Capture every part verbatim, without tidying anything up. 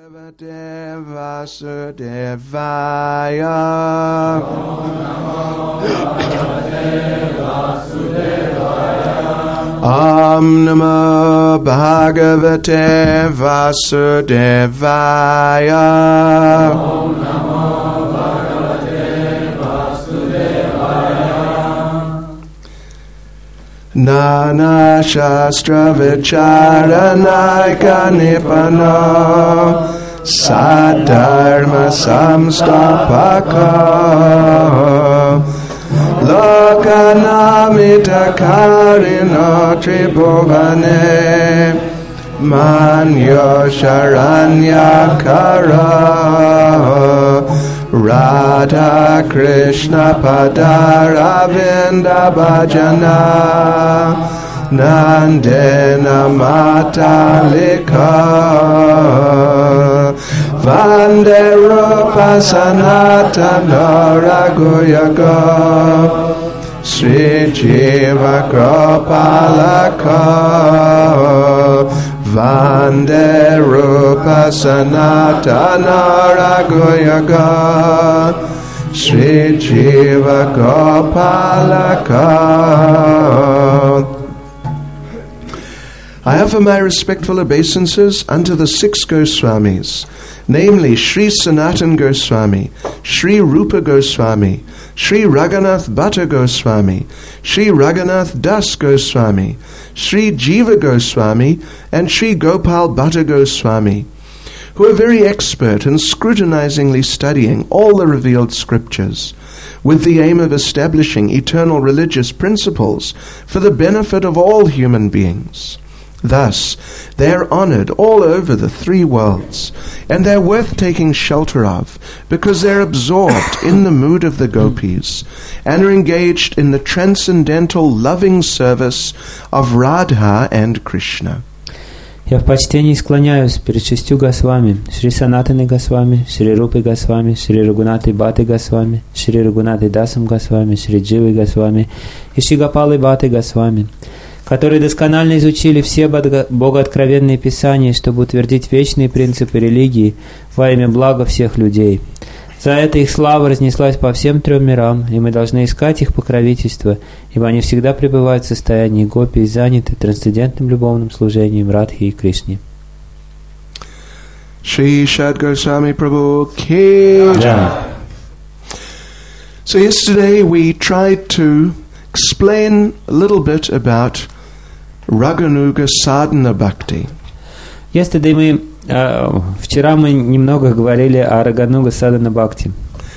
Bhagavate Vasudevaya. Om Namo Bhagavate Vasudevaya. Om Namo Bhagavate Vasudevaya. Nana Shastra Vicharanaika Nipano Sadharma Samstapaka Lokanamita Karino Tribhuvane Manyo Sharanyakara Radha Krishna Padaravinda Bhajana Nandena Matalika Vande Rupa Sanatana Raghuyaga Sri Jiva Gopalaka Vande Rupa Sanatana Raghuyaga Sri Jiva Gopalaka. I offer my respectful obeisances unto the six Goswamis, namely Sri Sanatan Goswami, Sri Rupa Goswami, Sri Raghunath Bhatta Goswami, Sri Raghunath Das Goswami, Sri Jiva Goswami, and Sri Gopal Bhatta Goswami, who are very expert in scrutinizingly studying all the revealed scriptures, with the aim of establishing eternal religious principles for the benefit of all human beings. Thus, they are honored all over the three worlds, and they're worth taking shelter of, because they're absorbed in the mood of the gopis, and are engaged in the transcendental loving service of Radha and Krishna. Я в почтении склоняюсь перед шестью Госвами, Шри Санатаны Госвами, Шри Рупой Госвами, Шри Рагунаты Бхатты Госвами, Шри Рагунаты Дасом Госвами, Шри Дживой Госвами и Шри Гопалой Бхатты Госвами, которые досконально изучили все богооткровенные писания, чтобы утвердить вечные принципы религии во имя блага всех людей. За это их слава разнеслась по всем трем мирам, и мы должны искать их покровительство, ибо они всегда пребывают в состоянии гопи и заняты трансцендентным любовным служением Радхи и Кришне. Shri Shad Goswami Prabhu Ki Jai. So yesterday we tried to explain a little bit about Raganuga Sadhana Bhakti. Yesterday мы Uh, вчера мы немного говорили о Рагануга Садхана Бхакти.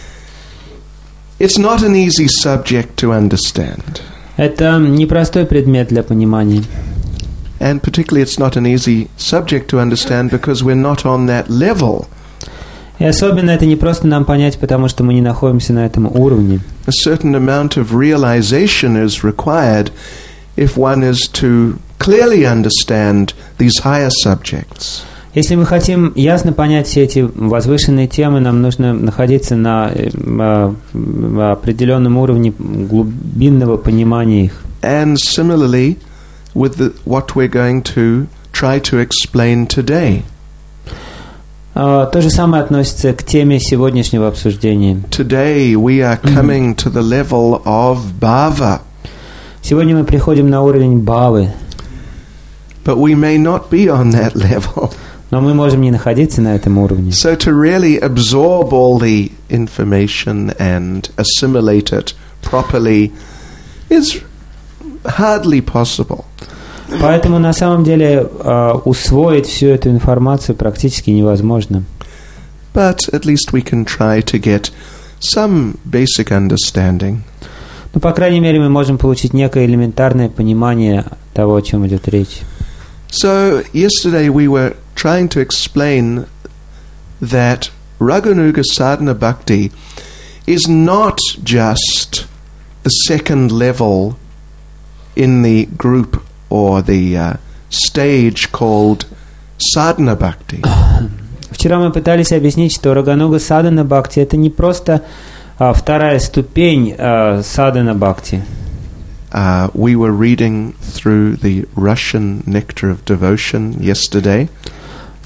It's not an easy subject to understand. Это непростой предмет для понимания. And particularly it's not an easy subject to understand because we're not on that level. И особенно это не просто нам понять, потому что мы не находимся на этом уровне. A certain amount of realization is required if one is to clearly understand these higher subjects. Если мы хотим ясно понять все эти возвышенные темы, нам нужно находиться на э, э, определенном уровне глубинного понимания их. And similarly, with the, what we're going to try to explain today. Uh, то же самое относится к теме сегодняшнего обсуждения. Today we are coming to the level of bhava. Сегодня мы приходим на уровень бхавы. But we may not be on that level. Но мы можем не находиться на этом уровне. So to really absorb all the information and assimilate it properly is hardly possible. Поэтому на самом деле uh, усвоить всю эту информацию практически невозможно. But at least we can try to get some basic understanding. Ну, по крайней мере, мы можем получить некое элементарное понимание того, о чем идет речь. So yesterday we were trying to explain that Raganuga Sadhana Bhakti is not just the second level in the group or the uh, stage called Sadhana Bhakti. Вчера мы пытались объяснить, что Рагануга Садхана Бхакти это не просто а, вторая ступень а, Садхана Бхакти. Uh, we were reading through the Russian Nectar of Devotion yesterday.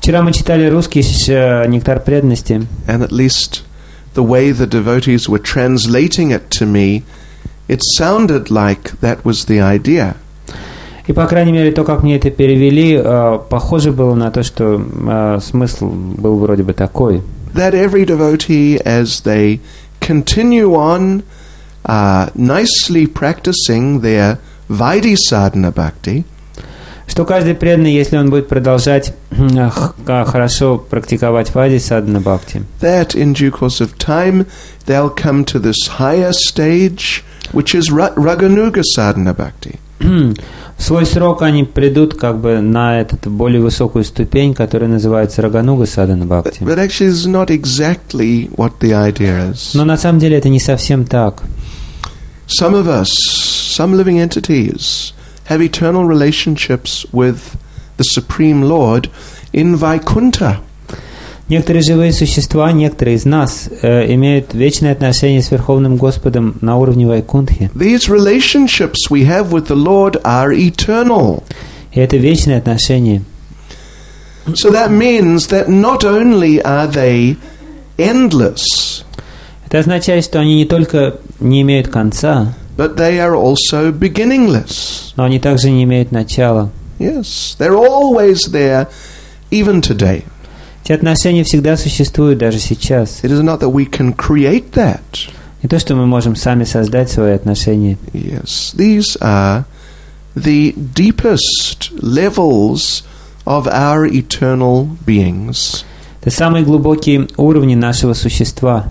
Вчера мы читали русский «Нектар преданности». And at least the way the devotees were translating it to me, it sounded like that was the idea. И, по крайней мере, то, как мне это перевели, похоже было на то, что смысл был вроде бы такой. That every devotee, as they continue on uh, nicely practicing their Vaidhi sadhana bhakti, что каждый преданный, если он будет продолжать хорошо практиковать вайди садхана бхакти, that in due course of time they'll come to this higher stage, which is Raganuga sadhana bhakti. В свой срок они придут как бы на эту более высокую ступень, которая называется Рагануга садхана бхакти. But actually this is not exactly what the idea is. Но на самом деле это не совсем так. Some of us, some living entities, have eternal relationships with the Supreme Lord in Vaikuntha. Некоторые живые существа, некоторые из нас, э, имеют вечные отношения с Верховным Господом на уровне Вайкунтхи. These relationships we have with the Lord are eternal. И это вечные отношения. So that means that not only are they endless, это означает, что они не только не имеют конца, but they are also beginningless. но они также не имеют начала. Yes, they're always there, even today. Эти отношения всегда существуют даже сейчас. It is not that we can create that. Не то, что мы можем сами создать свои отношения. Yes, these are the deepest levels of our eternal beings. Это самые глубокие уровни нашего существа.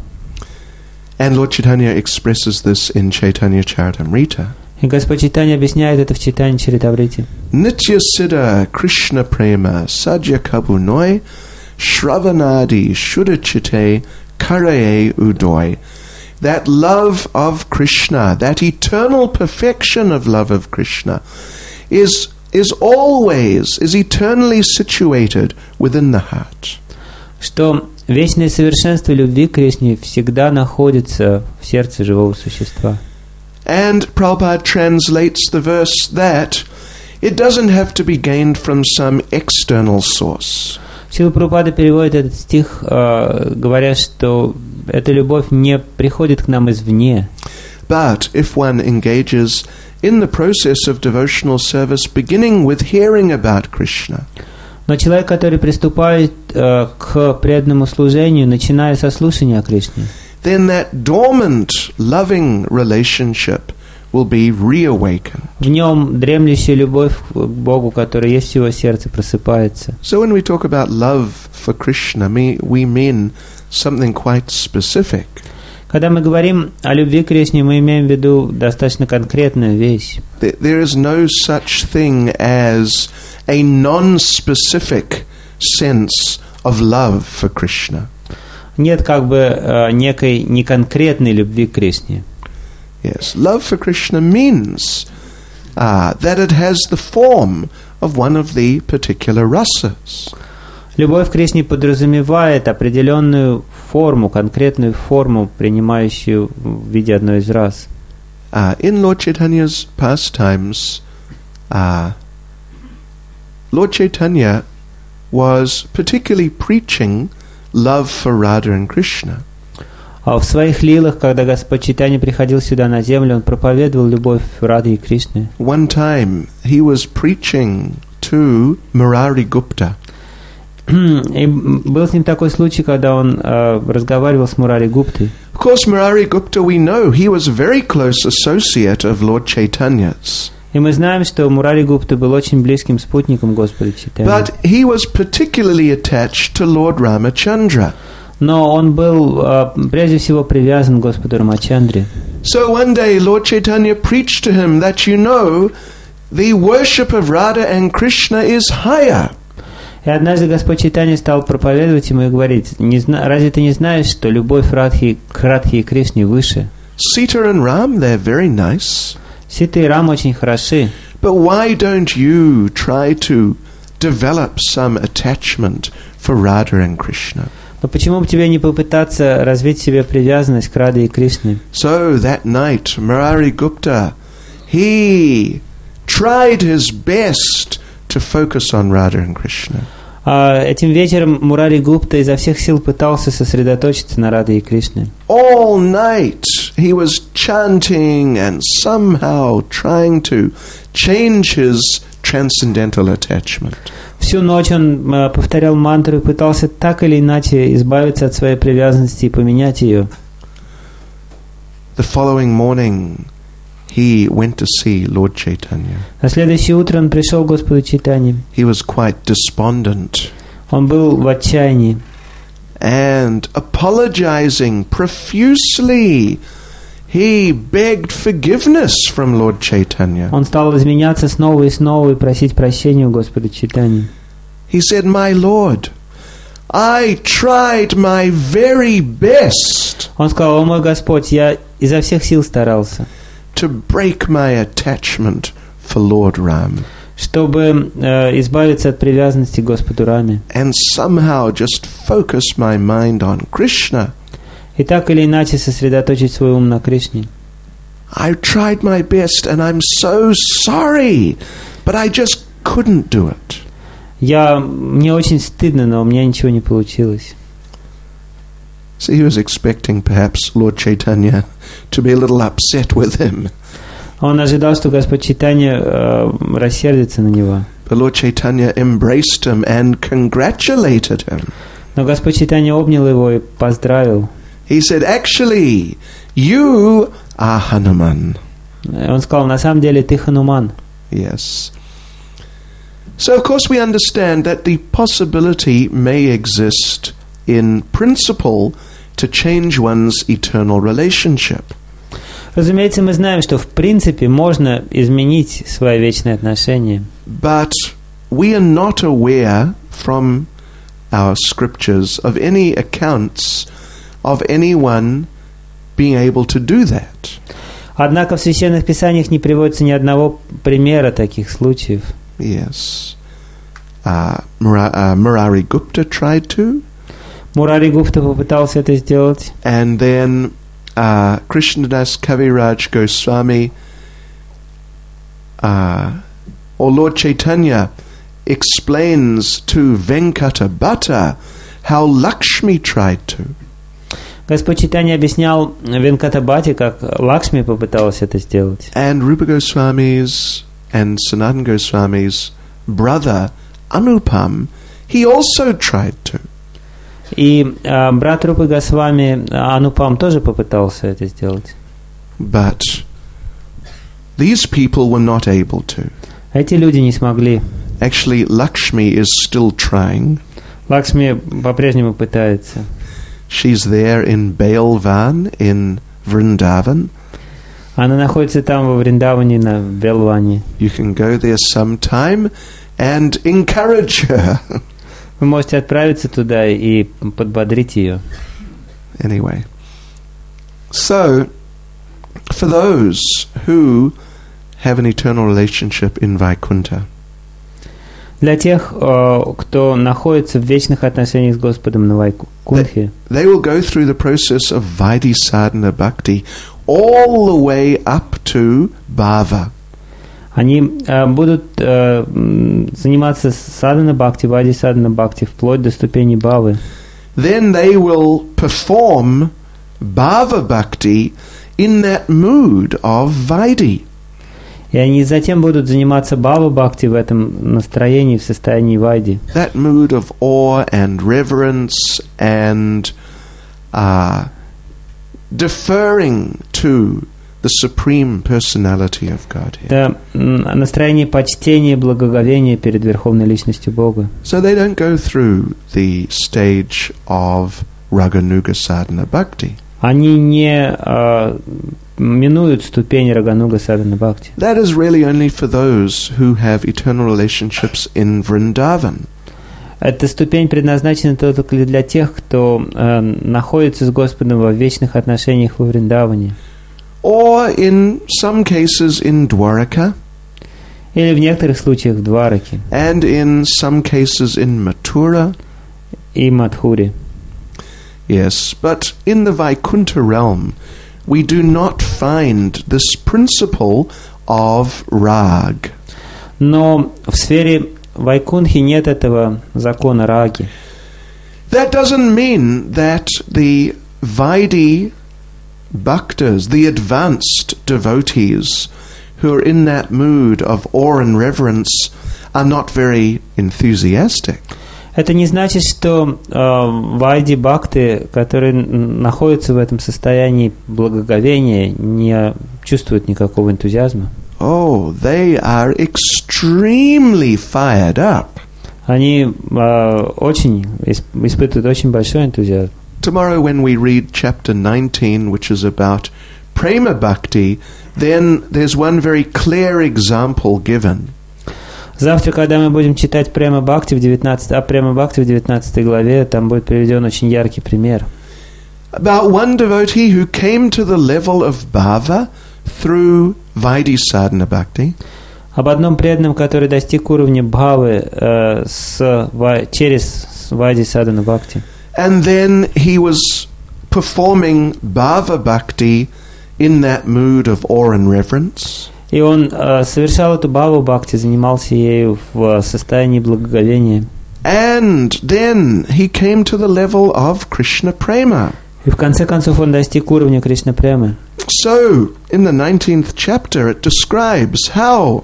And Lord Chaitanya expresses this in Chaitanya Charitamrita. И Господь Чайтанья объясняет это в Чайтанья Чаритамрите. Nitya Siddha Krishna Prema Sadhya Kabunoi Shravanadi Shuddhachite Karaye Udoy. That love of Krishna, that eternal perfection of love of Krishna, is is always, is eternally situated within the heart. Что вечное совершенство любви к Кришне всегда находится в сердце живого существа. And Prabhupada translates the verse that it doesn't have to be gained from some external source. Шрила Прабхупада переводит этот стих, э, говоря, что эта любовь не приходит к нам извне. But if one engages in the process of devotional service, beginning with hearing about Krishna, но человек, который приступает э, к преданному служению, начиная со слушания о Кришне, then that dormant, loving relationship will be reawakened. в нем дремлющая любовь к Богу, которая есть в его сердце, просыпается. So when we talk about love for Krishna, we mean something quite specific. Когда мы говорим о любви к Кришне, мы имеем в виду достаточно конкретную вещь. There is no such thing as a non-specific sense of love for Krishna. Нет как бы э, некой неконкретной любви к Кришне. Yes, love for Krishna means uh, that it has the form of one of the particular rasas. Любовь к Кришне подразумевает определенную форму, конкретную форму, принимающую в виде одной из рас. Uh, in Lord Chaitanya's pastimes, uh, Lord Chaitanya was particularly preaching love for Radha and Krishna. А в своих лилах, когда Господь Чайтанья приходил сюда на землю, он проповедовал любовь Рады и Кришны. One time he was preaching to Murari Gupta. И был с ним такой случай, когда он э, разговаривал с Мурари Гуптой. Of course, Murari Gupta, we know, he was a very close associate of Lord Chaitanya's. И мы знаем, что Мурари Гупта был очень близким спутником Господа Чайтаньи. But he was particularly attached to Lord Ramachandra. Но он был э, прежде всего привязан к Господу Рамачандре. So one day Lord Chaitanya preached to him that, you know, the worship of Radha and Krishna is higher. И однажды Господь Чайтанья стал проповедовать ему и говорить: не зна- разве ты не знаешь, что любовь Радхи к Радхе и Кришне выше? Sita and Ram, they're very nice. Сита и Рам очень хороши. But why don't you try to develop some attachment for Radha and Krishna? Но почему бы тебе не попытаться развить в себе привязанность к Раде и Кришне? So that night, Murari Gupta, he tried his best to focus on Radha and Krishna. А этим вечером Мурари Гупта изо всех сил пытался сосредоточиться на Раде и Кришне. All night he was chanting and somehow trying to change his transcendental attachment. Всю ночь он э, повторял мантру и пытался так или иначе избавиться от своей привязанности и поменять ее. The following morning he went to see Lord Chaitanya. На следующее утро он пришел к Господу Чайтанье. He was quite despondent Он был в отчаянии. and apologizing profusely. He begged forgiveness from Lord Chaitanya. Он стал изменяться снова и снова и просить прощения у Господа Чайтаньи. He said, "My Lord, I tried my very best Он сказал: «О мой Господь, я изо всех сил старался, to break my attachment for Lord Ram чтобы э, избавиться от привязанности к Господу Раме. and somehow just focus my mind on Krishna. И так или иначе сосредоточить свой ум на Кришне. I tried my best and I'm so sorry, but I just couldn't do it." Я, мне очень стыдно, но у меня ничего не получилось. So he was expecting perhaps Lord Chaitanya to be a little upset with him. Он ожидал, что Господь Чайтанья э, рассердится на него. But Lord Chaitanya embraced him and congratulated him. Но Господь Чайтанья обнял его и поздравил. He said, "Actually, you are Hanuman." Он сказал: «На самом деле ты Хануман». Yes. So of course we understand that the possibility may exist in principle to change one's eternal relationship. Разумеется, мы знаем, что в принципе можно изменить свои вечные отношения. But we are not aware from our scriptures of any accounts of anyone being able to do that. Однако в Священных Писаниях не приводится ни одного примера таких случаев. Yes. Uh, Mura- uh, Murari Gupta tried to. Мурари Гупта попытался это сделать. And then uh, Krishnadas Kaviraj Goswami uh, or Lord Chaitanya explains to Venkata Bhatta how Lakshmi tried to. Господь Чайтанья объяснял Венкатабхате, как Лакшми попыталась это сделать. And Rupa Goswami's and Sanatana Goswami's brother Anupam, he also tried to. И э, брат Рупы Госвами Анупам тоже попытался это сделать. But these people were not able to. Эти люди не смогли. Actually, Lakshmi is still trying. Лакшми по-прежнему пытается. She's there in Bailvan in Vrindavan. Она находится там, во Вриндаване, на Белване. You can go there sometime and encourage her. Вы можете отправиться туда и подбодрить ее. Anyway. So, for those who have an eternal relationship in Vaikuntha, Для тех, кто находится в вечных отношениях с Господом на Вайкунтхе, they will go through the process of Vaidhi Sadhana Bhakti all the way up to Bhava. они будут заниматься садхана бхакти, вайди садхана бхакти, вплоть до ступени бхавы. Then they will perform Bhava Bhakti in that mood of Vaidhi. И они затем будут заниматься бхава бхакти в этом настроении, в состоянии вайди. That mood of awe and reverence and uh, deferring to the supreme personality of Godhead. Это настроение почтения и благоговения перед Верховной Личностью Бога. So they don't go through the stage of Raganuga Sadhana Bhakti. Они не э, минуют ступень Рагануга Садхана Бхакти. That is really only for those who have eternal relationships in Vrindavan. Эта ступень предназначена только для тех, кто э, находится с Господом во вечных отношениях во Вриндаване. Or in some cases in Dwaraka. Или в некоторых случаях в Двараке. And in some cases in Mathura. И Мадхуре. Yes, but in the Vaikuntha realm, we do not find this principle of rag. Но в сфере в Вайкунхе нет этого закона раги. That doesn't mean that the Vaidhi bhaktas, the advanced devotees who are in that mood of awe and reverence, are not very enthusiastic. Это не значит, что э, вайди бхакты, которые находятся в этом состоянии благоговения, не чувствуют никакого энтузиазма. Oh, they are extremely fired up. Они э, очень исп- испытывают очень большой энтузиазм. Tomorrow when we read chapter nineteen, which is about prema bhakti, then there's one very clear example given. Завтра, когда мы будем читать Према Бхакти в девятнадцатой, а Према Бхакти в девятнадцатой главе, там будет приведен очень яркий пример. About one devotee who came to the level of bhava through Vaidhi sadhana bhakti. Об одном преданном, который достиг уровня бхавы э, с, ва, через Вайди Садхана Бхакти. And then he was performing bhava bhakti in that mood of awe and reverence. И он э, совершал эту бхаву бхакти, занимался ею в состоянии благоговения. And then he came to the level of Krishna prema. И в конце концов он достиг уровня Кришна Премы. So, in the nineteenth chapter, it describes how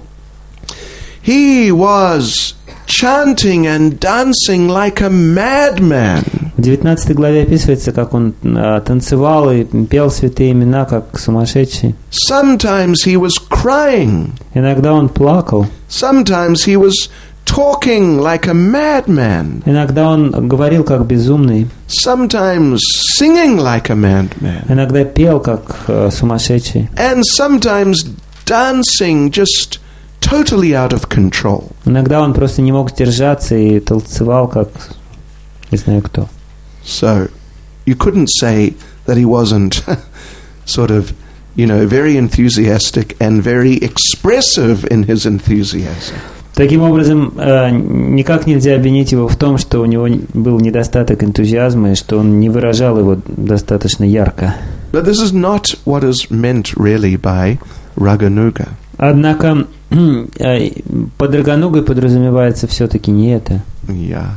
he was chanting and dancing like a madman. В девятнадцатой главе описывается, как он э, танцевал и пел святые имена, как сумасшедший. Sometimes he was crying. Иногда он плакал. Sometimes he was talking like a madman. Иногда он говорил, как безумный. Sometimes singing like a madman. Иногда пел, как э, сумасшедший. And sometimes dancing just totally out of control. Иногда он просто не мог сдержаться и танцевал, как не знаю кто. So, you couldn't say that he wasn't sort of, you know, very enthusiastic and very expressive in his enthusiasm. Таким образом, э, никак нельзя обвинить его в том, что у него был недостаток энтузиазма и что он не выражал его достаточно ярко. But this is not what is meant really by Raganuga. Однако э, под Раганугой подразумевается все-таки не это. Yeah.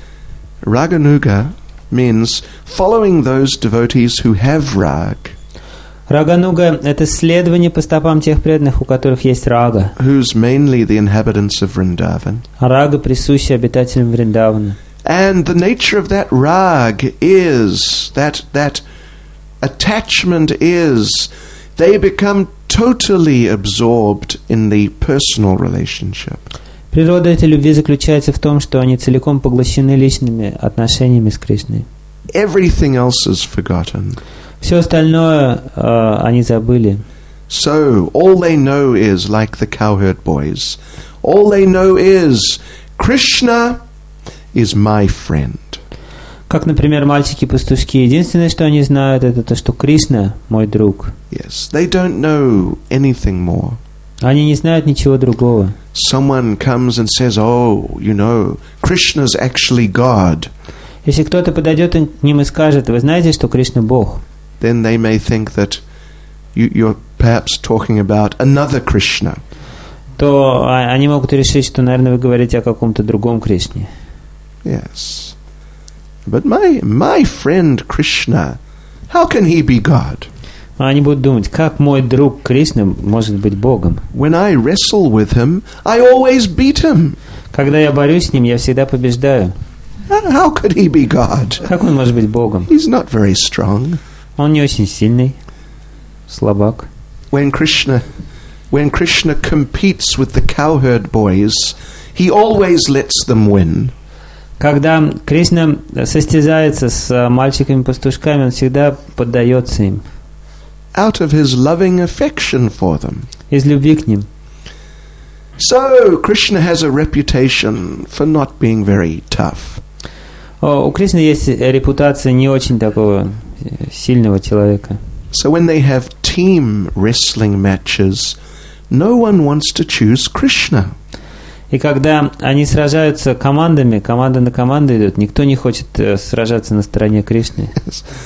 Raganuga means following those devotees who have rag. Рагануга — это следование по стопам тех преданных, у которых есть рага. Who's mainly the inhabitants of Vrindavan. А рага присуща обитателям Вриндавана. And the nature of that rag is, that, that attachment is, they become totally absorbed in the personal relationship. Природа этой любви заключается в том, что они целиком поглощены личными отношениями с Кришной. Everything else is forgotten. Все остальное э, они забыли. So, all they know is, like the cowherd boys, all they know is, Krishna is my friend. Как, например, мальчики-пастушки. Единственное, что они знают, это то, что Кришна мой друг. Yes, they don't know anything more. Они не знают ничего другого. Someone comes and says, oh, you know, Krishna's actually God. Если кто-то подойдет к ним и скажет, вы знаете, что Кришна Бог, then they may think that you, you're perhaps talking about another Krishna. то они могут решить, что, наверное, вы говорите о каком-то другом Кришне. Yes. But my, my friend Krishna, how can he be God? Они будут думать, как мой друг Кришна может быть Богом? When I wrestle with him, I always beat him. Когда я борюсь с ним, я всегда побеждаю. How could he be God? Как он может быть Богом? He's not very strong. Он не очень сильный, слабак. When Krishna, when Krishna competes with the cowherd boys, he always lets them win. Когда Кришна состязается с мальчиками-пастушками, он всегда поддается им. Out of his loving affection for them. Из любви к ним. So, Krishna has a reputation for not being very tough. О, у Кришны есть репутация не очень такого сильного человека. So when they have team wrestling matches, no one wants to choose Krishna. И когда они сражаются командами, команда на команду идут, никто не хочет сражаться на стороне Кришны. Yes.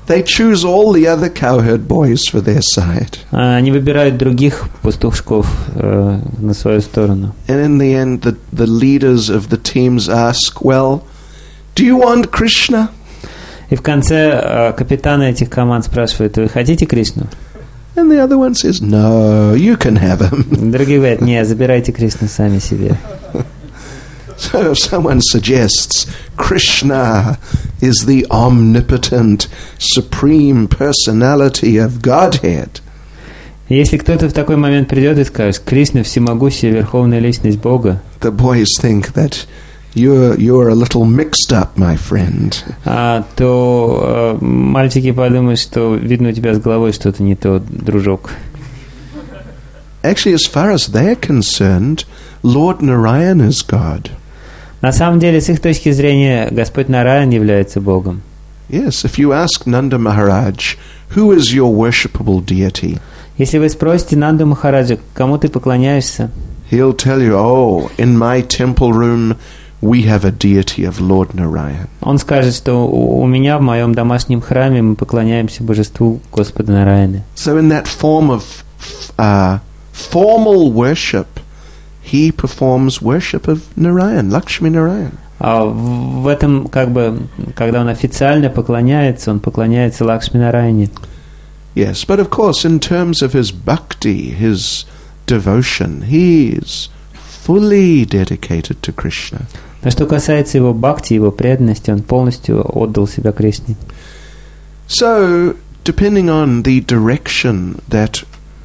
They choose all the other cowherd boys for their side. Они выбирают других пастушков э, на свою сторону. And in the end, the, the leaders of the teams ask, well, do you want Krishna? И в конце э, капитаны этих команд спрашивают: вы хотите Кришну? And the other one says, no, you can have him. Другие говорят: нет, забирайте Кришну сами себе. So if someone suggests Krishna is the omnipotent, supreme personality of Godhead, если кто-то в такой момент придет и скажет: Кришна всемогущая верховная личность Бога, the boys think that you're you're a little mixed up, my friend. а, то э, мальчики подумают, что видно у тебя с головой что-то не то, дружок. Actually, as far as they're concerned, Lord Narayan is God. На самом деле, с их точки зрения, Господь Нараян является Богом. Yes, if you ask Nanda Maharaj, who is your worshipable deity? Если вы спросите Нанду Махараджа, кому ты поклоняешься, He'll tell you, oh, in my temple room we have a deity of Lord Narayan. он скажет, что у у меня в моем домашнем храме мы поклоняемся божеству Господа Нараяны. So in that form of uh, formal worship, he performs worship of Narayan, Lakshmi Narayan. А в в этом, как бы, когда он официально поклоняется, он поклоняется Лакшми Нараяне. Yes, but of course, in terms of his bhakti, his devotion, he is fully dedicated to Krishna. Но что касается его бхакти, его преданности, он полностью отдал себя Кришне. So, depending on the direction that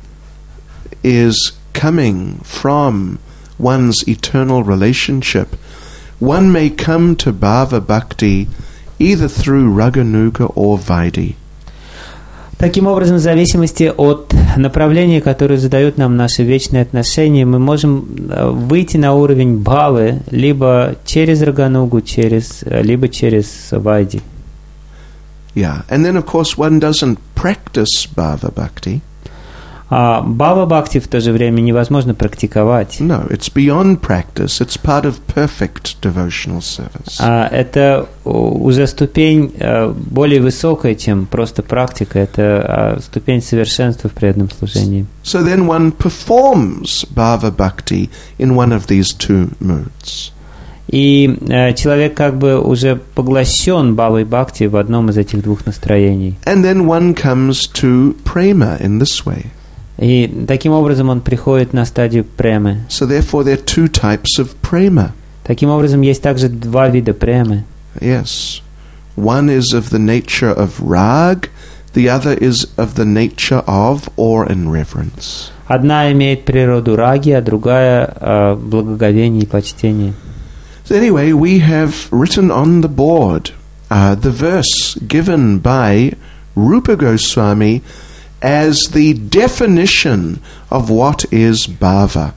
is coming from one's eternal relationship, one may come to Bhava Bhakti either through Raganuga or Vaidhi. Таким образом, в зависимости от направления, которое задают нам наши вечные отношения, мы можем выйти на уровень бхавы либо через Раганугу, через, либо через Вайди. Yeah, and then of course one doesn't practice Bhava Bhakti. А бхава бхакти в то же время невозможно практиковать. No, it's beyond practice. It's part of perfect devotional service. А это уже ступень более высокая, чем просто практика. Это ступень совершенства в преданном служении. So then one performs Bhava Bhakti in one of these two moods. И э, человек как бы уже поглощен бхавой бхакти в одном из этих двух настроений. And then one comes to prema in this way. И таким образом он приходит на стадию премы. So therefore there are two types of prema. Таким образом есть также два вида премы. Yes. One is of the nature of rag, the other is of the nature of awe and reverence. Одна имеет природу раги, а другая э, благоговение и почтение. So anyway, we have written on the board uh, the verse given by Rupa Goswami as the definition of what is bhava.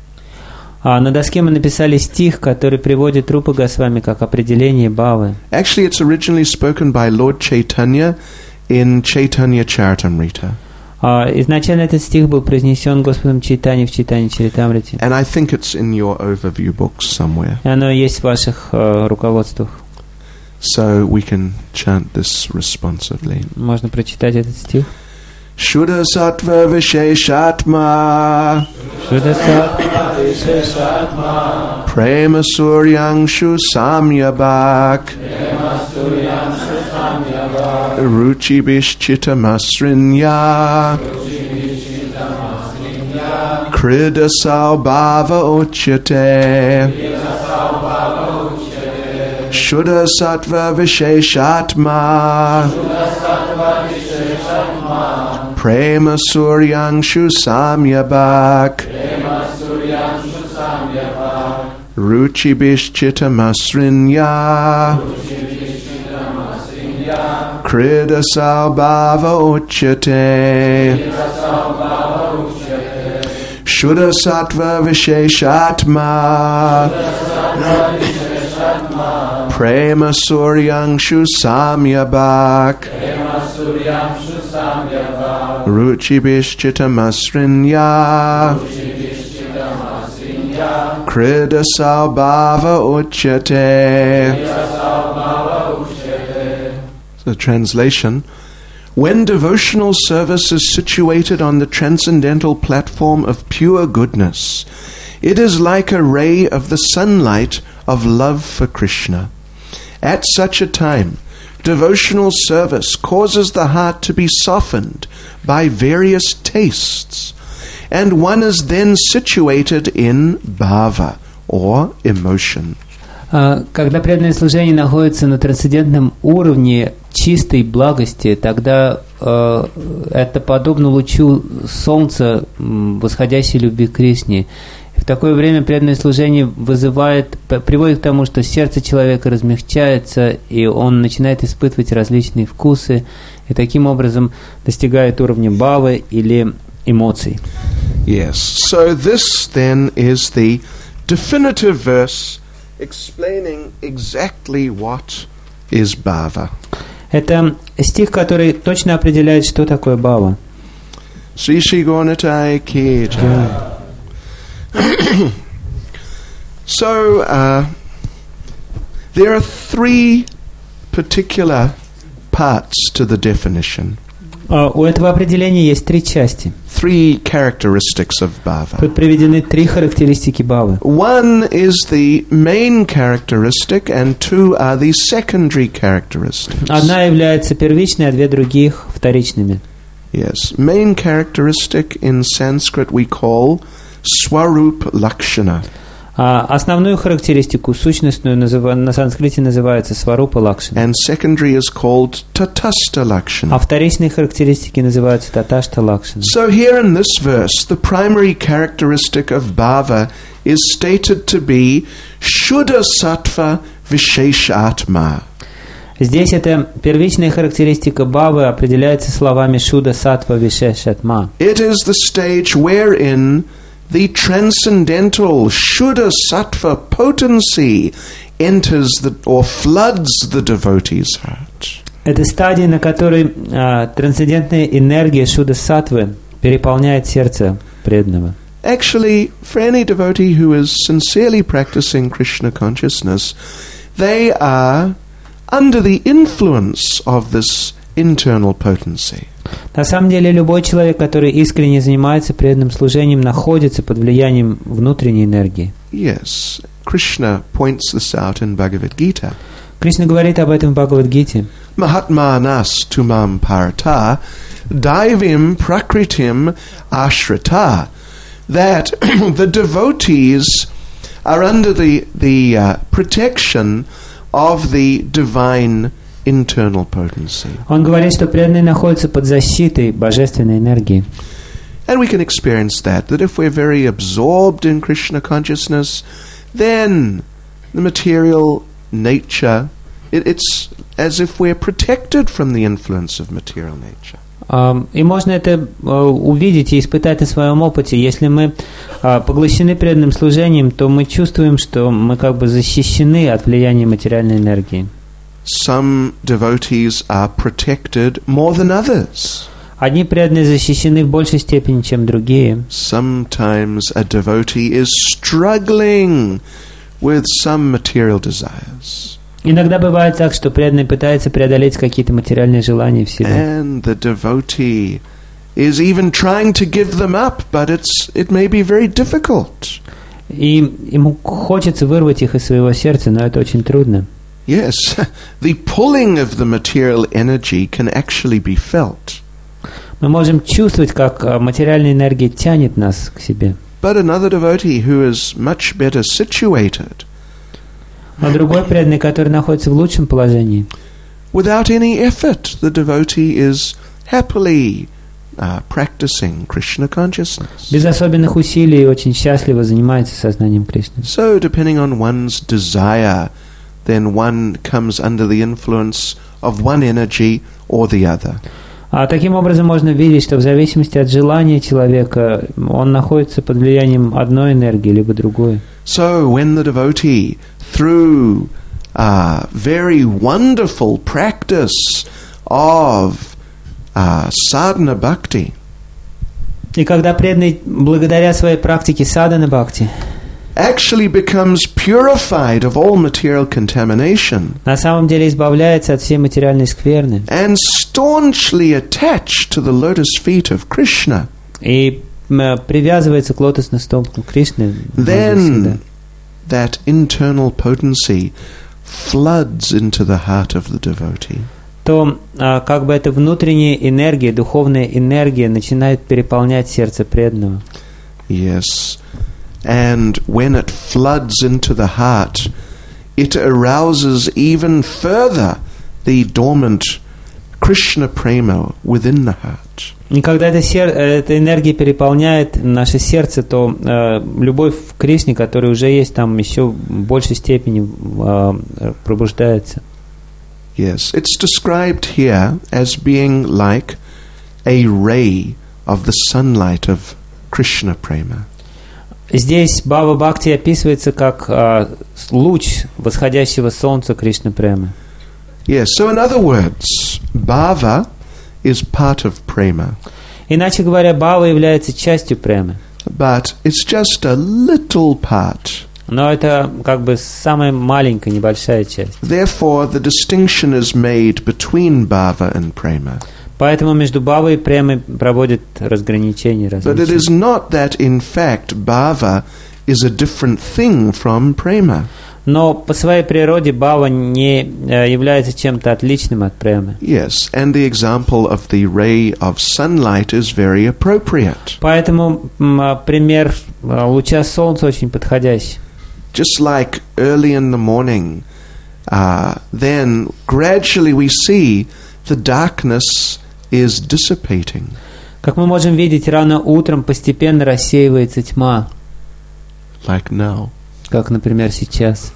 А на доске мы написали стих, который приводит Рупа Госвами как определение бхавы. Actually, it's originally spoken by Lord Chaitanya in Chaitanya Charitamrita. А изначально этот стих был произнесен Господом Чайтаньей в Чайтанья Чаритамрите. And I think it's in your overview books somewhere. И оно есть в ваших э, руководствах. So we can chant this responsively. Можно прочитать этот стих. Shuddha sattva visheshatma Shuddha sattva visheshatma Prema suryangshu samyabhak Ruchi bishchitamasrinya Krida saubhava uchyate Shuddha sattva visheshatma Prema suryangshu samyabhak Ruchi bishchitamasrinya Krida saubhava uchyate Shuddha sattva visheshatma Prema suryangshu samyabhak Ruchi bishchitamasrinya Krida saubhava uchyate. The translation, When devotional service is situated on the transcendental platform of pure goodness, it is like a ray of the sunlight of love for Krishna. At such a time, devotional service causes the heart to be softened by various tastes, and one is then situated in bhava, or emotion. Когда преданное служение находится на трансцендентном уровне чистой благости, тогда э, это подобно лучу солнца, восходящей любви к Кришне. В такое время преданное служение вызывает, приводит к тому, что сердце человека размягчается, и он начинает испытывать различные вкусы, и таким образом достигает уровня бхавы или эмоций. Yes, so this then is the definitive verse explaining exactly what is bhava. Это стих, который точно определяет, что такое бхава. Sri Sri Gauranitai ki jai. So, uh, there are three particular parts to the definition. Uh, у этого определения есть три части. Three characteristics of bhava. Тут приведены три характеристики бхавы. One is the main characteristic, and two are the secondary characteristics. Одна является первичной, а две других вторичными. Yes, main characteristic in Sanskrit we call Swarup Lakshana. А основную характеристику, сущностную, называ, на санскрите называется сварупа лакшана. And secondary is called Tatastha Lakshana. А вторичные характеристики называются таташта лакшана. So here in this verse, the primary characteristic of bhava is stated to be Shuddha Sattva Vishesha Atma. Здесь эта первичная характеристика бхавы определяется словами шуда саттва вишеша атма. It is the stage wherein the transcendental Shuddha Sattva potency enters the, or floods the devotee's heart. Это стадия, на которой а, трансцендентная энергия шуда саттвы переполняет сердце преданного. Actually, for any devotee who is sincerely practicing Krishna consciousness, they are under the influence of this internal potency. На самом деле, любой человек, который искренне занимается преданным служением, находится под влиянием внутренней энергии. Yes, Krishna points this out in Bhagavad Gita. Кришна говорит об этом в Бхагавад-гите. Mahatma nas tumam parata daivim prakritim ashrita. That the devotees are under the, the uh, protection of the divine internal potency. Он говорит, что преданные находятся под защитой божественной энергии. And we can experience that, that if we're very absorbed in Krishna consciousness, then the material nature, it, it's as if we're protected from the influence of material nature. Um, и можно это uh, увидеть и испытать на своем опыте. Если мы uh, поглощены преданным служением, то мы чувствуем, что мы как бы защищены от влияния материальной энергии. Some devotees are protected more than others. Одни преданные защищены в большей степени, чем другие. Sometimes a devotee is struggling with some material desires. Иногда бывает так, что преданный пытается преодолеть какие-то материальные желания в себе. And the devotee is even trying to give them up, but it's it may be very difficult. И ему хочется вырвать их из своего сердца, но это очень трудно. Yes, the pulling of the material energy can actually be felt. Мы можем чувствовать, как материальная энергия тянет нас к себе. But another devotee who is much better situated, А другой преданный, который находится в лучшем положении, without any effort, the devotee is happily uh, practicing Krishna consciousness. без особенных усилий очень счастливо занимается сознанием Кришны. So, depending on one's desire, then one comes under the influence of one energy or the other. А таким образом можно видеть, что в зависимости от желания человека он находится под влиянием одной энергии либо другой. So, when the devotee, through uh, very wonderful practice of uh, sadhana bhakti, И когда преданный благодаря своей практике садхана бхакти actually becomes purified of all material contamination на самом деле избавляется от всей материальной скверны and staunchly attached to the lotus feet of Krishna, и м, привязывается к лотосным стопам Кришны, then that internal potency floods into the heart of the devotee. то а, как бы эта внутренняя энергия, духовная энергия начинает переполнять сердце преданного. Yes. And when it floods into the heart, it arouses even further the dormant Krishna prema within the heart. И когда эта, сер... эта энергия переполняет наше сердце, то э, любовь к Кришне, которая уже есть там, еще в большей степени э, пробуждается. Yes, it's described here as being like a ray of the sunlight of Krishna prema. Здесь Бхава Бхакти описывается как э, луч восходящего солнца Кришна Премы. Yes, so in other words, bhava is part of prema, Иначе говоря, Бхава является частью Премы. but it's just a little part. Но это как бы самая маленькая, небольшая часть. Therefore, the distinction is made between bhava and prema. Поэтому между Бхавой и Премой проводят разграничение, But it различия. is not that, in fact, bhava is a different thing from prema. Но по своей природе Бхава не э, является чем-то отличным от Премы. Yes, and the example of the ray of sunlight is very appropriate. Поэтому м, а, пример а, луча солнца очень подходящий. Just like early in the morning, uh, then gradually we see the darkness is dissipating. Как мы можем видеть, рано утром постепенно рассеивается тьма, Like now. как, например, сейчас.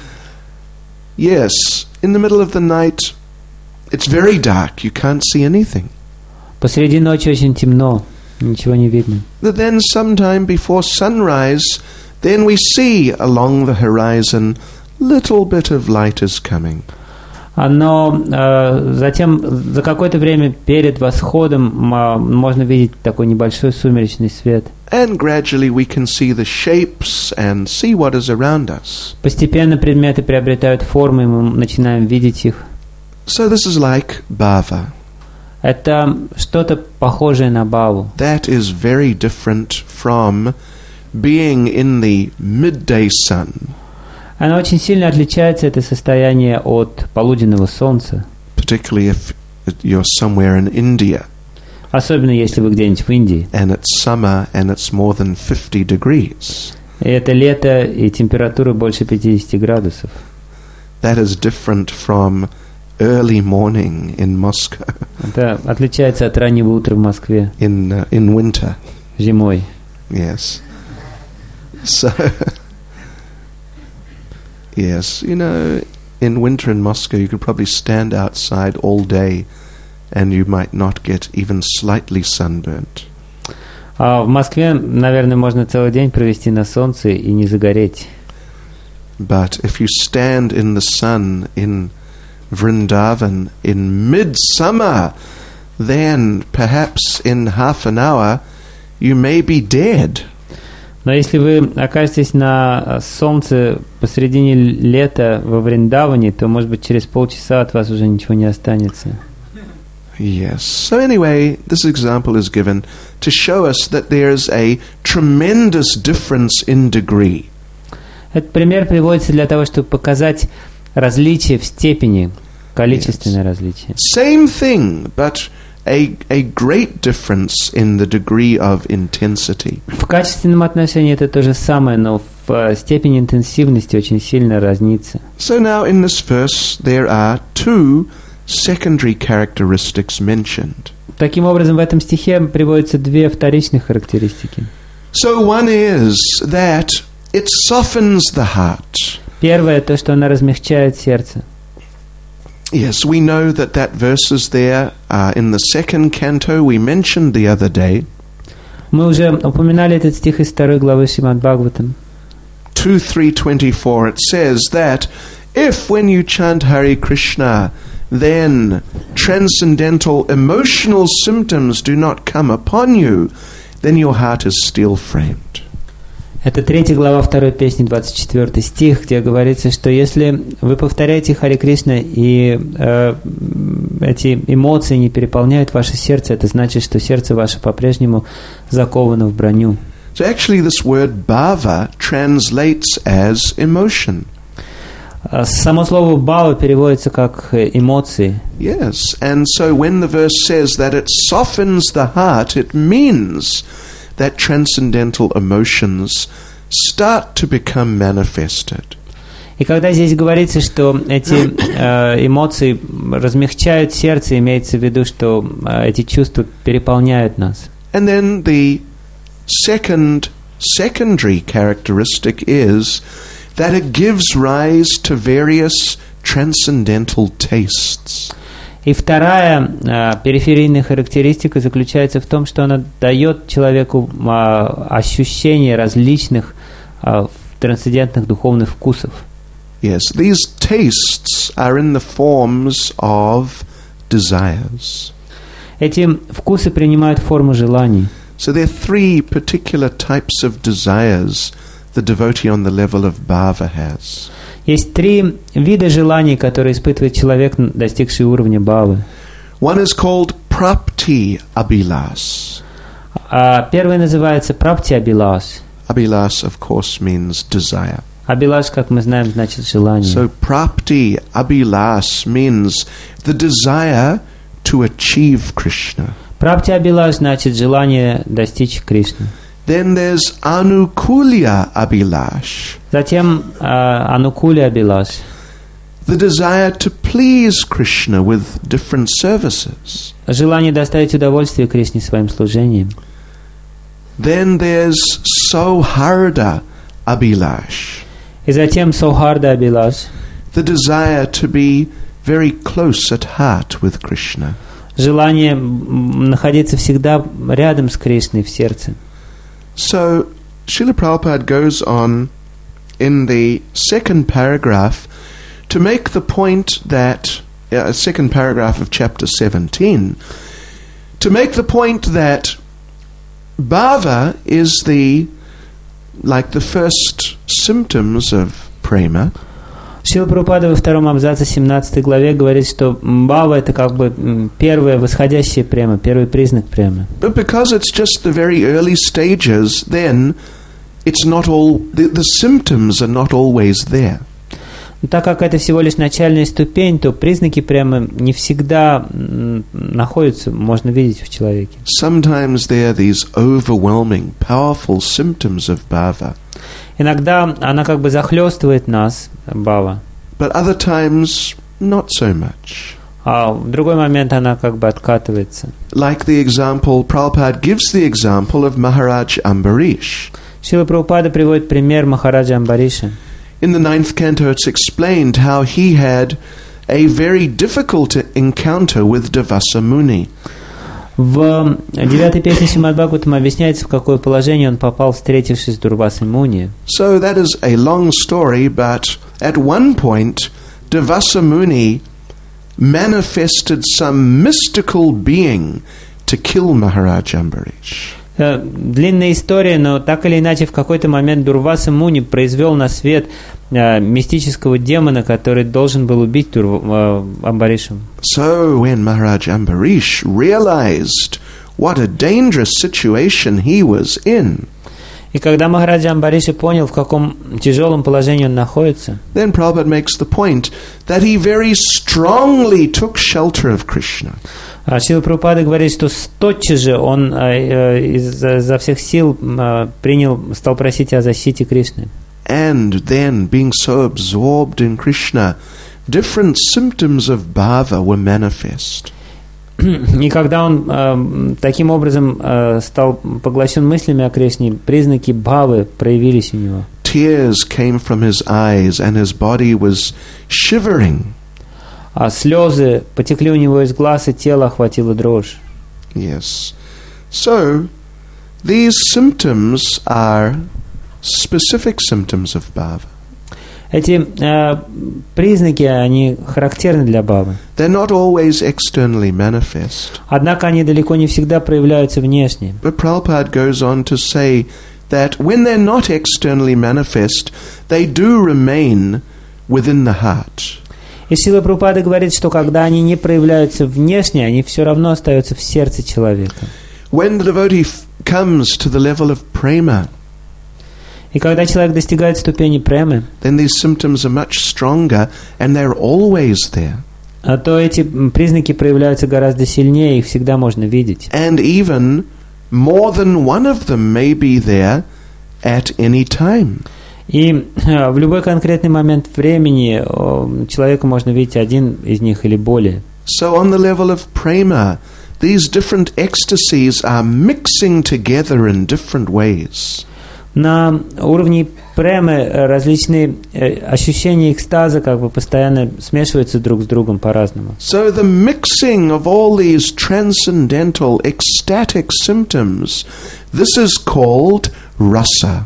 Yes, in the middle of the night, it's very dark. You can't see anything. Посреди ночи очень темно, ничего не видно. But then sometime before sunrise, then we see along the horizon little bit of light is coming. А, Но э, затем, за какое-то время перед восходом м, можно видеть такой небольшой сумеречный свет. And gradually we can see the shapes and see what is around us. Постепенно предметы приобретают формы, и мы начинаем видеть их. So this is like bhava. Это что-то похожее на Бхаву. That is very different from being in the midday sun, Оно очень сильно отличается, это состояние, от полуденного солнца. particularly if you're somewhere in India Особенно если вы где-нибудь в Индии. and it's summer and it's more than fifty degrees. И это лето, и температура больше пятьдесят градусов. That is different from early morning in Moscow Это отличается от раннего утра в Москве, in uh, in winter. зимой. Yes. So yes, you know, in winter in Moscow you could probably stand outside all day and you might not get even slightly sunburnt. А в Москве, наверное, можно целый день провести на солнце и не загореть. But if you stand in the sun in Vrindavan in midsummer, then perhaps in half an hour you may be dead. Но если вы окажетесь на солнце посредине лета во Вриндаване, то, может быть, через полчаса от вас уже ничего не останется. Yes. So anyway, this example is given to show us that there's a tremendous difference in degree. Этот пример приводится для того, чтобы показать различие в степени, количественное различие. Same thing, but a a great difference in the degree of intensity. В качественном отношении это то же самое, но в э, степени интенсивности очень сильно разнится. So now in this verse there are two secondary characteristics mentioned. Таким образом, в этом стихе приводятся две вторичных характеристики. So one is that it softens the heart. Первое, то, что она размягчает сердце. Yes, we know that that verse is there uh, in the second canto we mentioned the other day. Мы уже упоминали этот стих из второй главы Шримад Бхагаватам. two three twenty-four, it says that if when you chant Hare Krishna, then transcendental emotional symptoms do not come upon you, then your heart is steel-framed. Это третья глава второй песни, двадцать четвёртый стих, где говорится, что если вы повторяете Харе Кришна и э, эти эмоции не переполняют ваше сердце, это значит, что сердце ваше по-прежнему заковано в броню. So actually this word bhava translates as emotion. Само слово «бхава» переводится как эмоции. Yes, and so when the verse says that it softens the heart, it means that transcendental emotions start to become manifested. И когда здесь говорится, что эти э, эмоции размягчают сердце, имеется в виду, что э, эти чувства переполняют нас. And then the second secondary characteristic is that it gives rise to various transcendental tastes. И вторая э, периферийная характеристика заключается в том, что она дает человеку э, ощущение различных э, трансцендентных духовных вкусов. Yes, these tastes are in the forms of desires. Эти вкусы принимают форму желаний. So there are three particular types of desires the devotee on the level of bhava has. Есть три вида желаний, которые испытывает человек, достигший уровня бхавы. One is called prapti abhilas. А первый называется прапти абилас. Abhilas, of course, means desire. Абилас, как мы знаем, значит желание. So prapti abhilas means the desire to achieve Krishna. Прапти абилас значит желание достичь Кришны. Then there's anukulya abhilash. Затем э, анукуля абилас. The desire to please Krishna with different services. Желание доставить удовольствие Кришне своим служением. Then there's sauharda abhilash. И затем саухарда абилас. The desire to be very close at heart with Krishna. Желание находиться всегда рядом с Кришной в сердце. So, Srila Prabhupada goes on in the second paragraph to make the point that, uh, second paragraph of chapter seventeen, to make the point that bhava is the, like the first symptoms of prema. Шрила Прабхупада во втором абзаце семнадцатой главе говорит, что бхава — это как бы первое восходящее према, первый признак премы. But because it's just the very early stages, then it's not all, the, the symptoms are not always there. Но так как это всего лишь начальная ступень, то признаки премы не всегда находятся, можно видеть в человеке. Sometimes there are these overwhelming, powerful symptoms of bhava. Иногда она как бы захлестывает нас, бхава. But other times, not so much. А в другой момент она как бы откатывается. Like the example, Prabhupada gives the example of Maharaj Ambarish. Шрила Прабхупада приводит пример Махараджа Амбариша. In the ninth canto, it's explained how he had a very difficult encounter with Davasa Muni. В девятой песне Шримад Бхагаватам объясняется, в какое положение он попал, встретившись с Дурвасой Муни. So that is a long story, but at one point, Davasa Muni manifested some mystical being to kill Maharaj Ambarish. Длинная история, но так или иначе в какой-то момент Дурваса Муни произвел на свет э, мистического демона, который должен был убить Дур, э, Амбаришу. So when Maharaj Ambarish realized what a dangerous situation he was in, и когда Махараджа Амбариша понял, в каком тяжелом положении он находится, then Prabhupada makes the point that he very strongly took shelter of Krishna. Шрила Прабхупада говорит, что тотчас же он э, э, изо, изо всех сил э, принял, стал просить о защите Кришны. And then, being so absorbed in Krishna, different symptoms of bhava were manifest. И когда он э, таким образом э, стал поглощен мыслями о Кришне, признаки бхавы проявились у него. Tears came from his eyes and his body was shivering. А слезы потекли у него из глаз, и тело охватило дрожь. Yes. So, these symptoms are specific symptoms of bhava. Эти э, признаки, они характерны для бхавы. They're not always externally manifest. Однако они далеко не всегда проявляются внешне. But Prabhupada goes on to say that when they're not externally manifest, they do remain within the heart. И Шрила Прабхупада говорит, что когда они не проявляются внешне, они все равно остаются в сердце человека. When the devotee f- comes to the level of prema, И когда человек достигает ступени премы, then these symptoms are much stronger and they're always there. а то эти признаки проявляются гораздо сильнее, их всегда можно видеть. And even more than one of them may be there at any time. И в любой конкретный момент времени о, человека можно видеть один из них или более. So on the level of prema, these different ecstasies are mixing together in different ways. На уровне премы различные ощущения экстаза как бы постоянно смешиваются друг с другом по-разному. So the mixing of all these transcendental ecstatic symptoms, this is called rasa.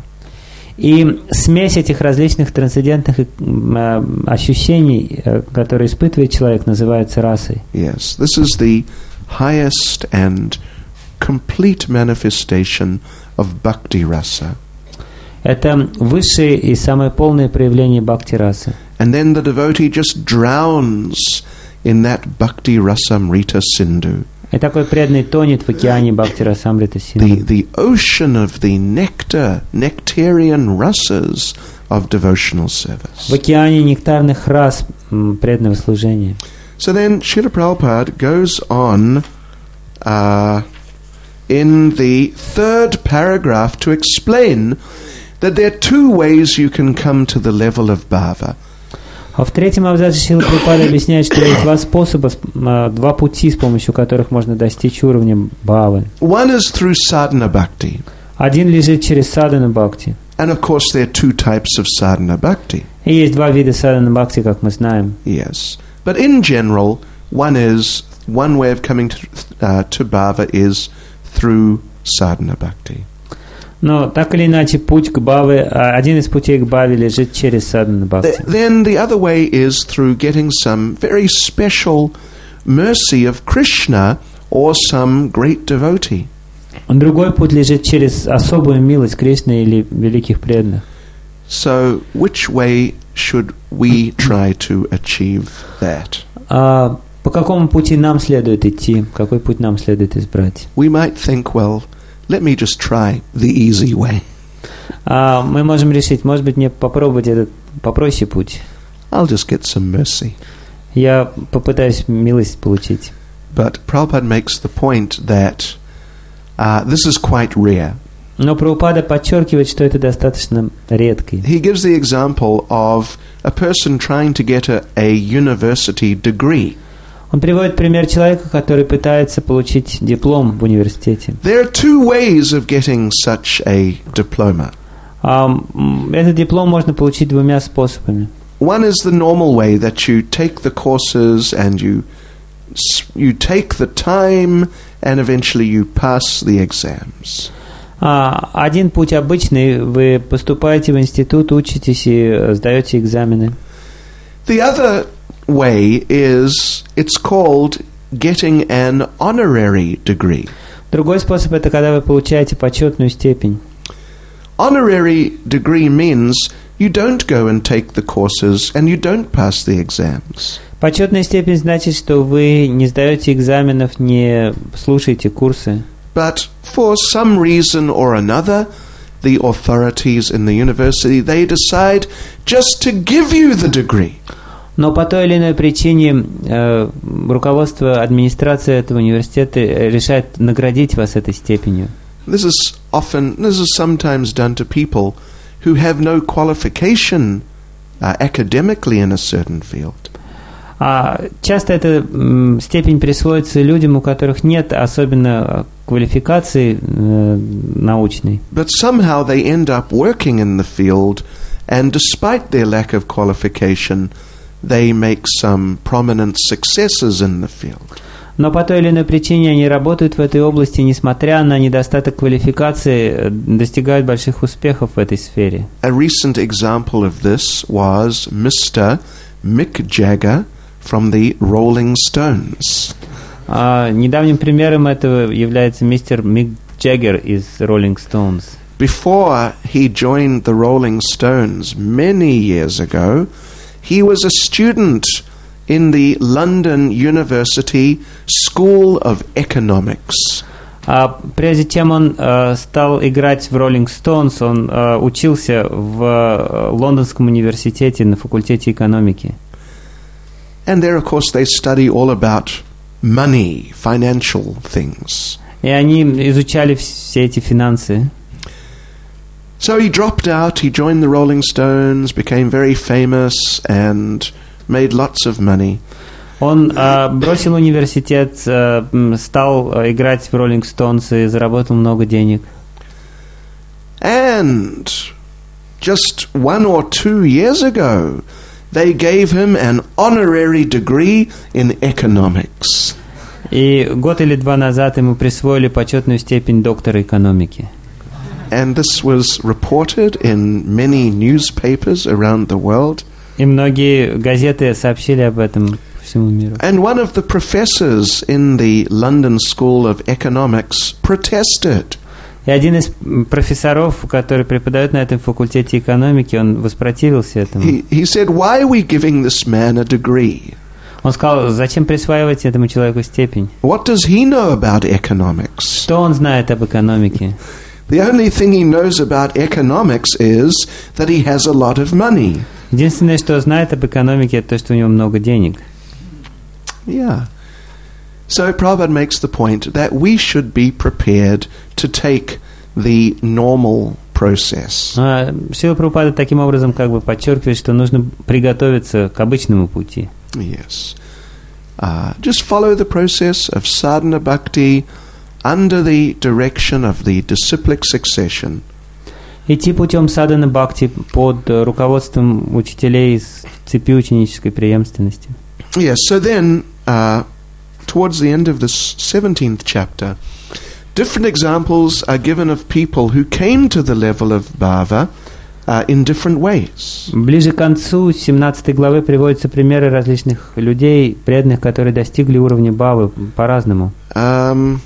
И смесь этих различных трансцендентных э, ощущений, э, которые испытывает человек, называется расой. Yes, this is the highest and complete manifestation of bhakti rasa. Это высшее и самое полное проявление бхакти-расы. And then the devotee just drowns in that bhakti rasamrita sindhu. И такой преданный тонет в океане бхакти-расамрита The, синду. the ocean of the nectar, nectarian rasas of devotional service. В океане нектарных рас м, преданного служения. So then Srila Prabhupada goes on uh, in the third paragraph to explain that there are two ways you can come to the level of bhava. А в третьем абзаце Шрила Прабхупада объясняет, что есть два способа, а, два пути, с помощью которых можно достичь уровня бхавы. One is through sadhana bhakti. Один лежит через садхана бхакти. And of course there are two types of sadhana bhakti. И есть два вида садхана бхакти, как мы знаем. Yes. But in general, one is, one way of coming to, uh, to bhava is through sadhana bhakti. Но так или иначе, путь к бхаве, а, один из путей к бхаве лежит через садхана бхакти. Th- Then the other way is through getting some very special mercy of Krishna or some great devotee. Другой путь лежит через особую милость Кришны или великих преданных. So which way should we try to achieve that? А по какому пути нам следует идти? Какой путь нам следует избрать? We might think, well, let me just try the easy way. А мы можем решить, может быть, мне попробовать этот попроще путь. I'll just get some mercy. Я попытаюсь милость получить. But Prabhupada makes the point that uh, this is quite rare. Но Прабхупада подчеркивает, что это достаточно редко. He gives the example of a person trying to get a, a university degree. Он приводит пример человека, который пытается получить диплом в университете. There are two ways of getting such a diploma. А, м, этот диплом можно получить двумя способами. One is the normal way that you take the courses and you s- you take the time and eventually you pass the exams. А, один путь обычный, вы поступаете в институт, учитесь и сдаете экзамены. The other way is, it's called getting an honorary degree. Другой способ — это когда вы получаете почетную степень. Honorary degree means you don't go and take the courses and you don't pass the exams. Почетная степень значит, что вы не сдаете экзаменов, не слушаете курсы. But for some reason or another, the authorities in the university, they decide just to give you the degree. Но по той или иной причине э, руководство, администрация этого университета решает наградить вас этой степенью. This is often, this is sometimes done to people who have no qualification uh, academically in a certain field. А часто эта м, степень присвоится людям, у которых нет особенно квалификации э, научной. But somehow they end up working in the field, and despite their lack of qualification, they make some prominent successes in the field. Но по той или иной причине они работают в этой области, несмотря на недостаток квалификации, достигают больших успехов в этой сфере. A recent example of this was Mister Mick Jagger from the Rolling Stones. А недавним примером этого является мистер Мик Джаггер из Rolling Stones. before he joined the Rolling Stones many years ago, he was a student in the London University School of Economics. А прежде чем он э, стал играть в Rolling Stones, он э, учился в э, Лондонском университете на факультете экономики. And there, of course, they study all about money, financial things. И они изучали все эти финансы. So he dropped out, he joined the Rolling Stones, became very famous and made lots of money. Он э, бросил университет, э, стал э, играть в Rolling Stones и заработал много денег. And just one or two years ago, they gave him an honorary degree in economics. И год или два назад ему присвоили почетную степень доктора экономики. And this was reported in many newspapers around the world. И многие газеты сообщили об этом по всему миру. And one of the professors in the London School of Economics protested. И один из профессоров, который преподает на этом факультете экономики, он воспротивился этому. He, he said, "Why are we giving this man a degree? Он сказал, зачем присваивать этому человеку степень? What does he know about economics? Что он знает об экономике? The only thing he knows about economics is that he has a lot of money." Единственное, что знает об экономике, это то, что у него много денег. Yeah. So Prabhupada makes the point that we should be prepared to take the normal process. А Шрила Прабхупада таким образом как бы подчеркивает, что нужно приготовиться к обычному пути. Yes. Uh, just follow the process of sadhana bhakti under the direction of the disciplic succession. Идти путем садхана бхакти под руководством учителей из цепи ученической преемственности. Yes, so then, uh, towards the end of this seventeenth chapter, different examples are given of people who came to the level of bhava uh, in different ways. Ближе к концу семнадцатой главы приводятся примеры различных людей, преданных, которые достигли уровня бхавы по-разному. Um,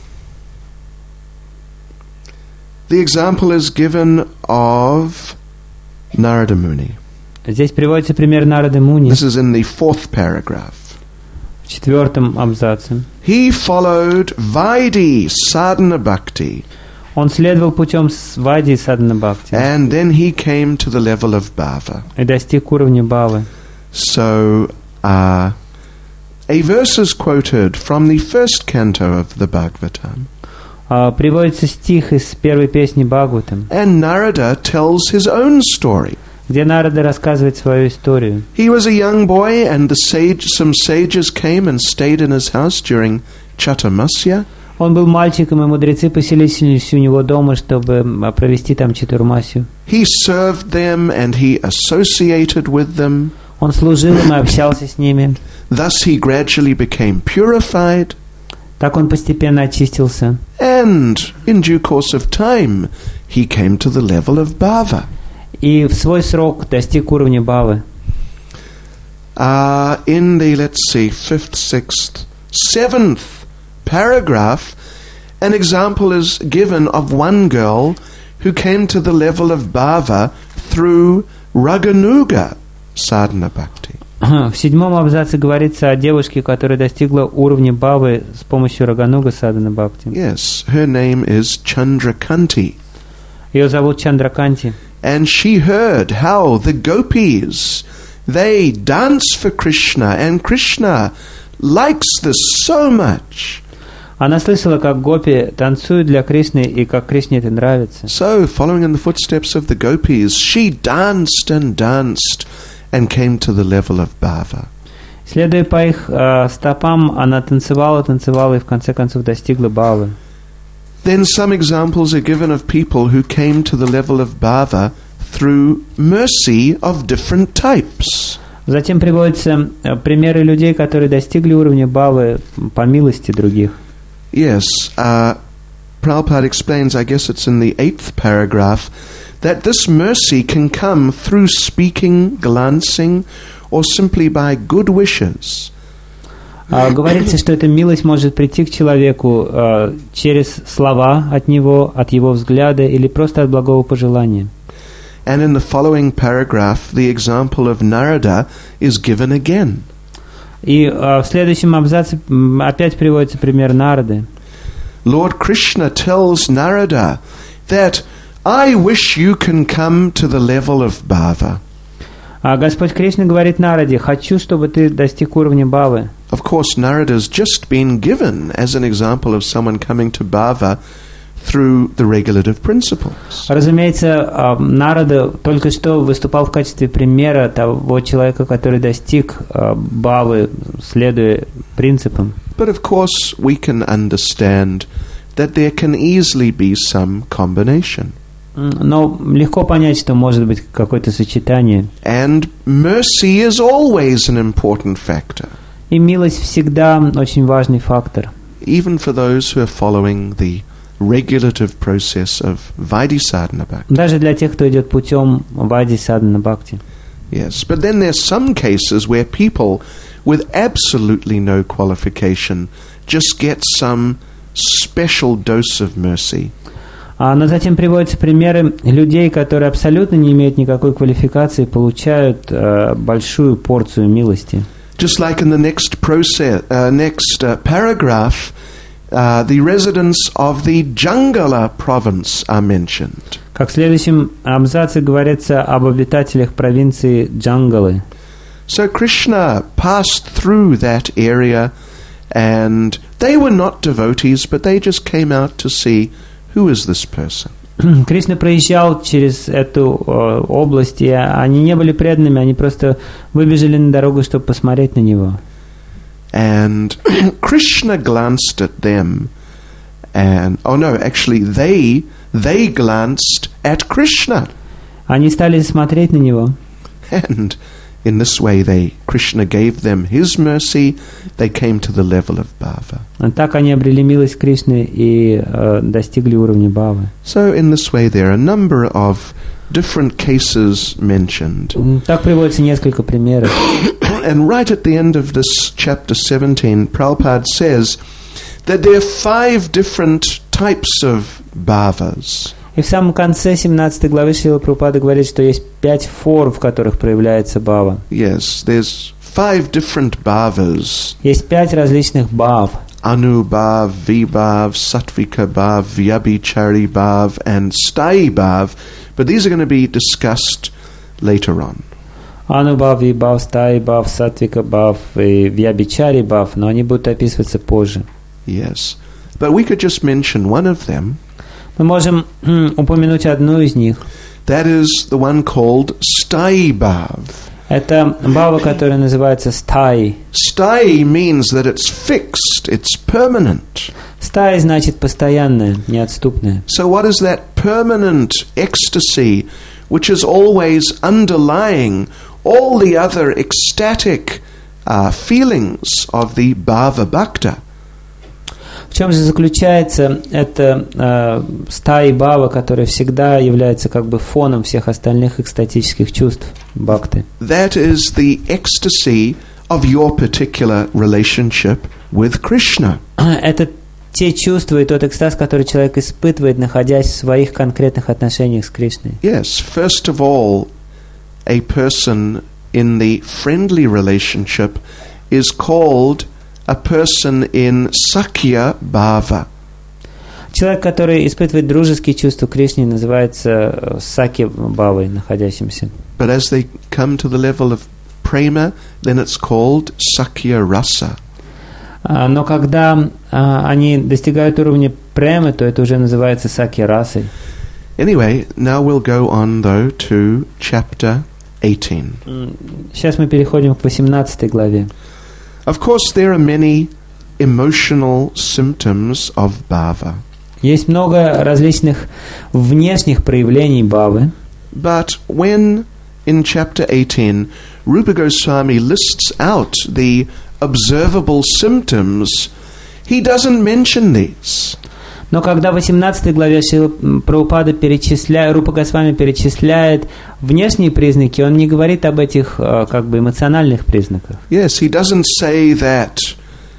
the example is given of Narada Muni. Здесь приводится пример Нарады Муни This is in the fourth paragraph. в четвертом абзаце. He followed Vaidhi sadhana bhakti, Он следовал путем свади садхана бхакти and then he came to the level of bhava. и достиг уровня бхавы. So, uh, a verse is quoted from the first canto of the Bhagavatam. А, приводится стих из первой песни Бхагаватам, And Narada tells his own story. где Нарада рассказывает свою историю. He was a young boy, and the sage, some sages came and stayed in his house during Chaturmasya. Он был мальчиком, и мудрецы поселились у него дома, чтобы провести там Чатурмасию. He served them, and he associated with them. Он служил им и общался с ними. Thus he gradually became purified. Так он постепенно очистился. And in due course of time, he came to the level of bhava. И в свой срок достиг уровня бхавы. Uh, in the, let's see, fifth, sixth, seventh paragraph, an example is given of one girl who came to the level of bhava through Raganuga sadhana bhakti. В седьмом абзаце говорится о девушке, которая достигла уровня бхавы с помощью Рагануга садхана бхакти. Yes, her name is Chandrakanti. Ее зовут Чандраканти. And she heard how the gopis, they dance for Krishna, and Krishna likes this so much. Она слышала, как гопи танцуют для Кришны, и как Кришне это нравится. So, following in the footsteps of the gopis, she danced and danced and came to the level of bhava. Следуя по их э, стопам, она танцевала, танцевала и в конце концов достигла бхавы. Then some examples are given of people who came to the level of bhava through mercy of different types. Затем приводятся э, примеры людей, которые достигли уровня бхавы по милости других. Yes, uh, Prabhupada explains, I guess it's in the eighth paragraph, that this mercy can come through speaking, glancing, or simply by good wishes. А, говорится, что эта милость может прийти к человеку а, через слова от него, от его взгляда или просто от благого пожелания. And in the following paragraph, the example of Narada is given again. И а, в следующем абзаце м, опять приводится пример Нарады. Lord Krishna tells Narada that I wish you can come to the level of bhava. А Господь Кришна говорит Нараде: хочу, чтобы ты достиг уровня бхавы. Of course, Narada's just been given as an example of someone coming to bhava through the regulative principles. Разумеется, а, Нарада только что выступал в качестве примера того человека, который достиг а, бхавы, следуя принципам. But of course, we can understand that there can easily be some combination. Но легко понять, что может быть какое-то сочетание. And mercy is always an important factor, И милость всегда очень важный фактор. even for those who are following the regulative process of Vaidhi-sadhana bhakti. Даже для тех, кто идет путем Вайди-садхана бхакти. Yes, but then there's some cases where people with absolutely no qualification just get some special dose of mercy. А, но затем приводятся примеры людей, которые абсолютно не имеют никакой квалификации, получают э, большую порцию милости. Just like in the next process, uh, next uh, paragraph, uh, the residents of the Jangala province are mentioned. Как в следующем абзаце говорится об обитателях провинции Джангалы. So Krishna passed through that area, and they were not devotees, but they just came out to see who is this person. Кришна проезжал через эту э, область, и они не были преданными, они просто выбежали на дорогу, чтобы посмотреть на него. And Krishna glanced at them, and oh no, actually they they glanced at Krishna, Они стали смотреть на него. and in this way they Krishna gave them his mercy. They came to the level of bhava. Так они обрели милость Кришны и э, достигли уровня бхавы. So in this way there are a number of different cases mentioned. Так приводится несколько примеров. And right at the end of this chapter seventeen, Prabhupada says that there are five different types of bhavas. И в самом конце семнадцатой главы Шрила Прабхупада говорит, что есть пять форм, в которых проявляется бхава. Yes, there's five different bhavas. Есть пять различных бхав. Anubhav, Vibhav, Sattvika Bhav, Vyabhichari Bhav, and Sthayi Bhav. But these are going to be discussed later on. Анубхав, Вибхав, Стаи Бхав, Сатвика Бхав и Вьябичари Бхав, но они будут описываться позже. Yes. But we could just mention one of them. Мы можем м, упомянуть одну из них. That is the one called Sthayi Bhav. Это бхава, которая называется стаи. Sthayi means that it's fixed, it's permanent. Стаи значит постоянная, неотступная. So what is that permanent ecstasy which is always underlying all the other ecstatic uh, feelings of the Bhava Bhakta? В чем же заключается эта э, стаи бхава, которая всегда является как бы фоном всех остальных экстатических чувств бхакты? That is the ecstasy of your particular relationship with Krishna. Это те чувства и тот экстаз, который человек испытывает, находясь в своих конкретных отношениях с Кришной. Yes, first of all, a person in the friendly relationship is called a person in Sakya Bhava. Человек, который испытывает дружеские чувства к Кришне, называется Саки Бхавой, находящимся. But as they come to the level of prema, then it's called Sakya Rasa. Но когда а, они достигают уровня премы, то это уже называется Саки Расой. Anyway, now we'll go on though to chapter eighteen. Сейчас мы переходим к восемнадцатой главе. Of course, there are many emotional symptoms of bhava. Есть много различных внешних проявлений бхавы. But when in chapter eighteen, Rupa Goswami lists out the observable symptoms, he doesn't mention these. Но когда в восемнадцатой главе Шрила Прабхупада перечисляет, Рупа Госвами перечисляет внешние признаки, он не говорит об этих как бы эмоциональных признаках. Yes, he doesn't say that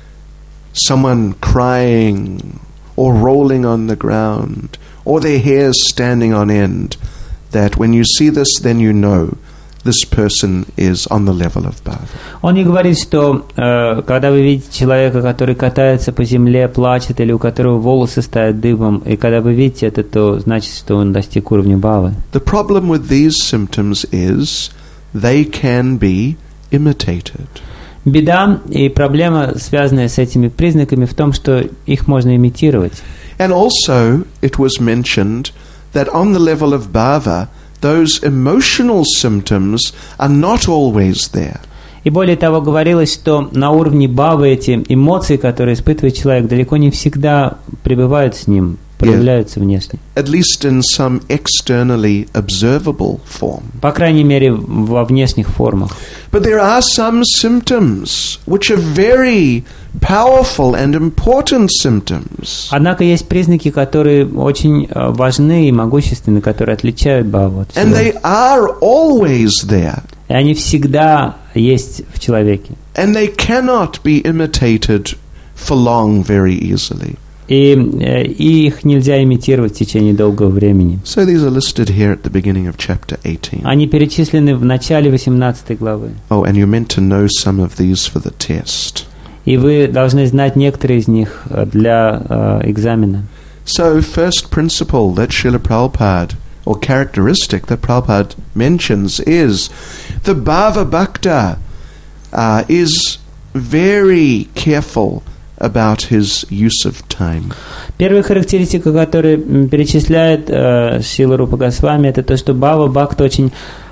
someone crying or rolling on the ground or their hairs standing on end, that when you see this, then you know this person is on the level of bhava. Он не говорит, что э, когда вы видите человека, который катается по земле, плачет, или у которого волосы стоят дыбом, и когда вы видите это, то значит, что он достиг уровня бхавы. The problem with these symptoms is they can be imitated. Беда и проблема, связанная с этими признаками, в том, что их можно имитировать. And also, it was mentioned that on the level of bhava, those emotional symptoms are not always there. И более того, говорилось, что на уровне бхавы эти эмоции, которые испытывает человек, далеко не всегда пребывают с ним, проявляются yeah. внешне. At least in some externally observable form. По крайней мере, во внешних формах. But there are some symptoms which are very powerful and important symptoms. Однако есть признаки, которые очень важны и могущественны, которые отличают бхаву от всего. And they are always there. И они всегда есть в человеке. And they cannot be imitated for long very easily. И, и их нельзя имитировать в течение долгого времени. So these are listed here at the beginning of chapter eighteen. Они перечислены в начале восемнадцатой главы. Oh, and you're meant to know some of these for the test. И вы должны знать некоторые из них для uh, экзамена. So, first principle that Srila Prabhupada, or characteristic that Prabhupada mentions, is the Bhava Bhakta uh, is very careful about his use of time. Первая характеристика, которую перечисляет uh, Шрила Рупа Госвами, это то, что Бхава Бхакта очень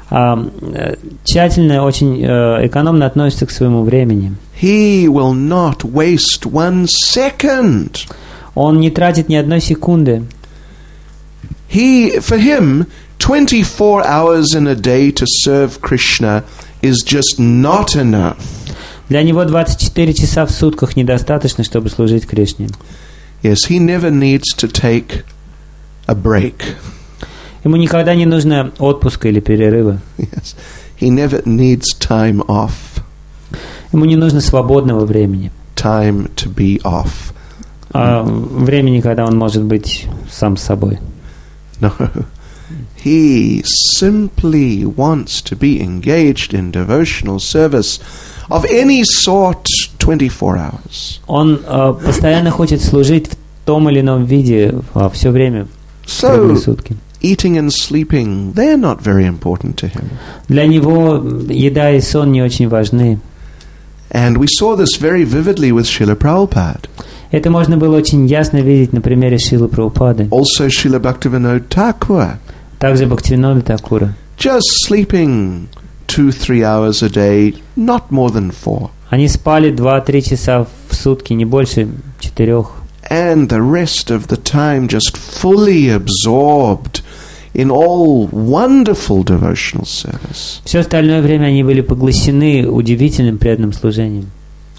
uh, тщательно, очень uh, экономно относится к своему времени. He will not waste one second. Он не тратит ни одной секунды. He, for him, twenty-four hours in a day to serve Krishna is just not enough. Для него двадцать четыре часа в сутках недостаточно, чтобы служить Кришне. Yes, he never needs to take a break. Ему никогда не нужно отпуска или перерыва. Yes, he never needs time off. Ему не нужно свободного времени. Time to be off. А времени, когда он может быть сам с собой. No. He simply wants to be engaged in devotional service of any sort twenty-four hours. Он uh, постоянно хочет служить в том или ином виде uh, все время, so, сутки. Eating and sleeping, they're not very important to him. Для него еда и сон не очень важны. And we saw this very vividly with Srila Prabhupada. Это можно было очень ясно видеть на примере Шрилы Прабхупады. Also Srila Bhaktivinoda Thakur. Также Бхактивинода Thakura. Just sleeping two, three hours a day, not more than four. Они спали два-три часа в сутки, не больше четырех. And the rest of the time just fully absorbed in all wonderful devotional service. Все остальное время они были поглощены удивительным преданным служением.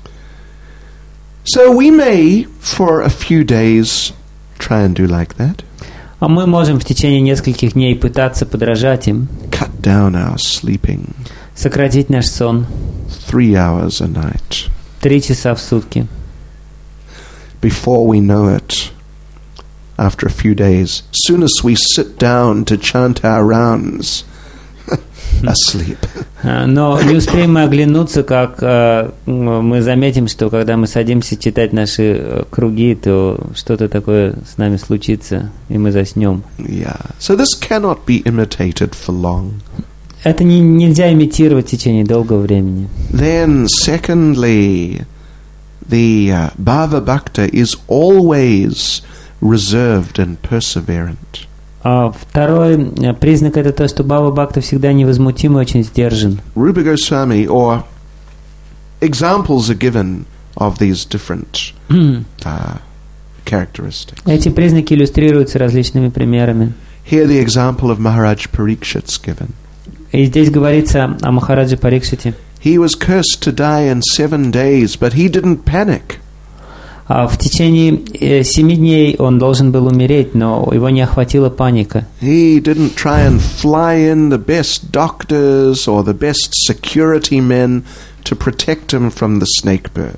So we may, for a few days, try and do like that. А мы можем в течение нескольких дней пытаться подражать им. Cut down our sleeping. Сократить наш сон. Three hours a night. Три часа в сутки. Before we know it, after a few days, soon as we sit down to chant our rounds, asleep. Но не успеем мы оглянуться, как uh, мы заметим, что когда мы садимся читать наши круги, то что-то такое с нами случится, и мы заснем. Yeah. So this cannot be imitated for long. Это не, нельзя имитировать в течение долгого времени. Then, secondly, the uh, Bhava Bhakta is always reserved and perseverant. А второй признак это то, что Бхава Бхакта всегда невозмутим и очень сдержан. Rupa Goswami, or examples are given of these different uh, characteristics. Эти признаки иллюстрируются различными примерами. Here the example of Maharaj Parikshit's given. И здесь говорится о Махараджи Парикшите. He was cursed to die in seven days, but he didn't panic. В течение семи дней он должен был умереть, но его не охватила паника. He didn't try and fly in the best doctors or the best security men to protect him from the snake bird.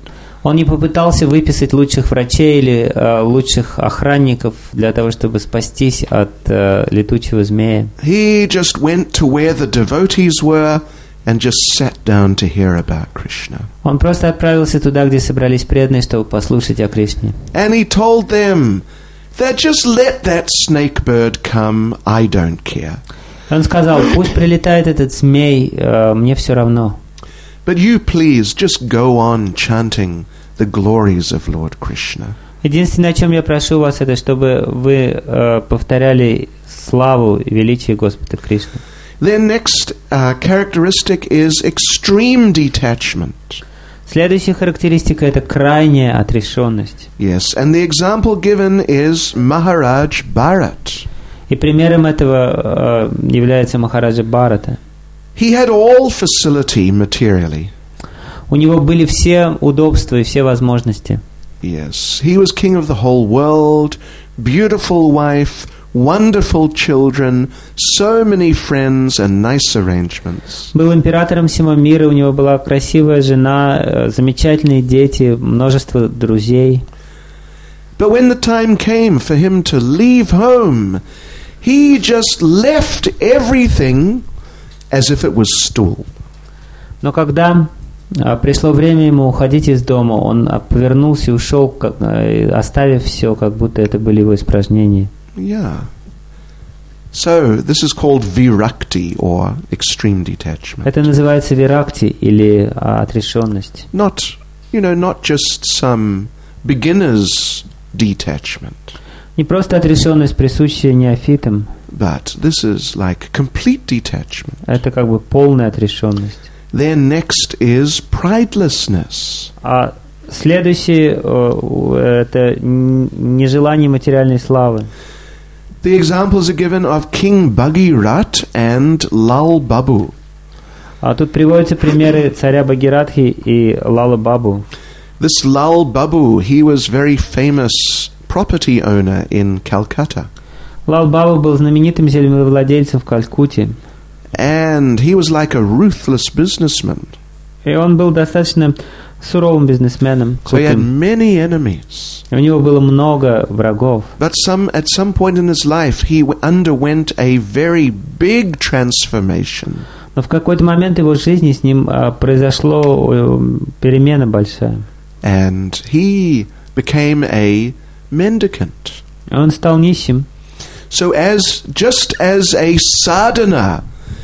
Он не попытался выписать лучших врачей или э, лучших охранников для того, чтобы спастись от э, летучего змея. He just went to where the devotees were and just sat down to hear about Krishna. Он просто отправился туда, где собрались преданные, чтобы послушать о Кришне. And he told them that just let that snake bird come, I don't care. Он сказал, пусть прилетает этот змей, э, мне все равно. But you please just go on chanting the glories of Lord Krishna. Единственное, о чем я прошу вас, это чтобы вы э, повторяли славу и величие Господа Кришны. Their next uh, characteristic is extreme detachment. Следующая характеристика – это крайняя отрешенность. Yes, and the example given is Maharaj Bharat. И примером этого э, является Махараджа Бхарата. He had all facility materially. У него были все удобства и все возможности. Yes, he was king of the whole world, beautiful wife, wonderful children, so many friends and nice arrangements. Был императором всего мира, у него была красивая жена, замечательные дети, множество друзей. But when the time came for him to leave home, he just left everything as if it was stool. Но когда а, пришло время ему уходить из дома, он повернулся и ушел, как, оставив все, как будто это были его испражнения. Yeah. So this is called virakti or extreme detachment. Это называется виракти или а, отрешенность. Not, you know, not just some beginner's detachment. Не просто отрешенность, присущая неофитам. But this is like complete detachment. Это как бы полная отрешенность. Then next is pridelessness. А следующее э, это нежелание материальной славы. The examples are given of King Bhagirat and Lal Babu. А тут приводятся примеры царя Бхагиратхи и Лала Бабу. This Lal Babu, he was very famous property owner in Calcutta. Лал Бабу был знаменитым землевладельцем в Калькутте. And he was like a ruthless businessman. И он был достаточно суровым бизнесменом. So he had many enemies. У него было много врагов. But some, at some point in his life, he underwent a very big transformation. Но в какой-то момент его жизни с ним а, произошло э, перемена большая. And he became a mendicant. Он стал нищим. So as just as a sadhana,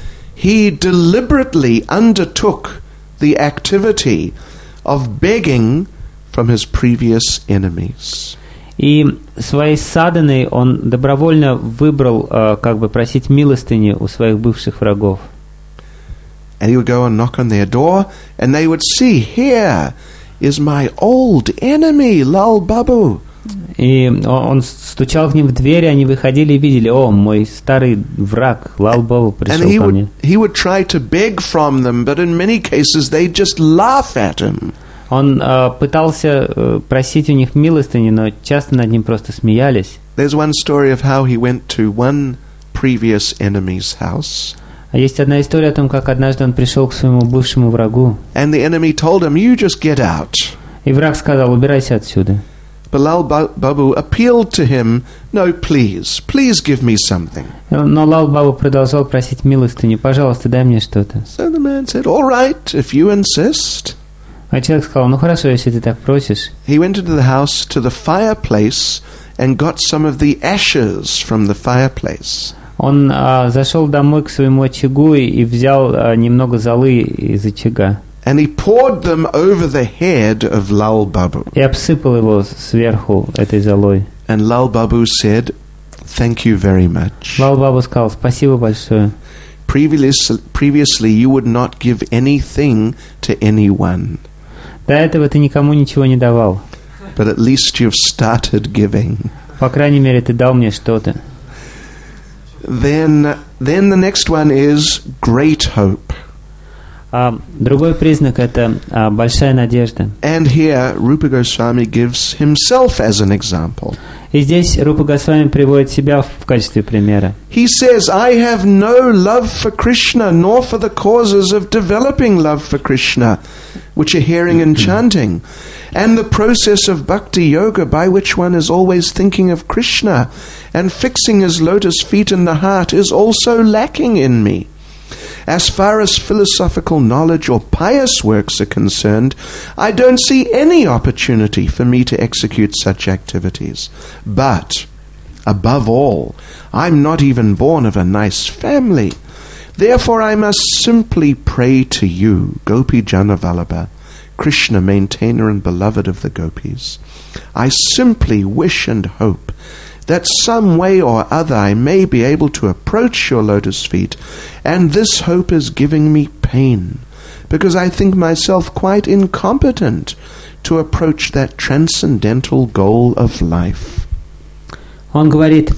he deliberately undertook the activity of begging from his previous enemies. И своей садhaной он добровольно выбрал, э, как бы просить милостыни у своих бывших врагов. And he would go and knock on their door, and they would see, here is my old enemy, Lal Babu. И он стучал к ним в дверь, они выходили и видели, о, мой старый враг, Лал Бабу пришел And he ко would, мне. he would try to beg from them, but in many cases they'd just laugh at him. Он э, пытался э, просить у них милостыни, но часто над ним просто смеялись. There's one story of how he went to one previous enemy's house. А есть одна история о том, как однажды он пришел к своему бывшему врагу. And the enemy told him, you just get out. И враг сказал, убирайся отсюда. But Lal Babu appealed to him, no, please, please give me something. Но Лал Бабу продолжал просить милостыни, пожалуйста, дай мне что-то. So the man said, all right, if you insist. А человек сказал, ну хорошо, если ты так просишь. He went into the house to the fireplace and got some of the ashes from the fireplace. Он а, зашел домой к своему очагу и, и взял а, немного золы из очага. And he poured them over the head of Lal Babu. И обсыпал его сверху этой золой. And Lal Babu said, thank you very much. Лал Бабу сказал, спасибо большое. Previously, previously you would not give anything to anyone. До этого ты никому ничего не давал. But at least you've started giving. По крайней мере, ты дал мне что-то. Then, then the next one is great hope. А другой признак – это а, большая надежда. And here Rupa Goswami gives himself as an example. И здесь Рупа Госвами приводит себя в качестве примера. He says, I have no love for Krishna, nor for the causes of developing love for Krishna, which are hearing and chanting, and the process of bhakti yoga by which one is always thinking of Krishna and fixing his lotus feet in the heart is also lacking in me. As far as philosophical knowledge or pious works are concerned, I don't see any opportunity for me to execute such activities. But, above all, I'm not even born of a nice family. Therefore I must simply pray to you, Gopi Jana Vallabha, Krishna, maintainer and beloved of the gopis. I simply wish and hope that some way or other I may be able to approach your lotus feet, and this hope is giving me pain, because I think myself quite incompetent to approach that transcendental goal of life. Он говорит,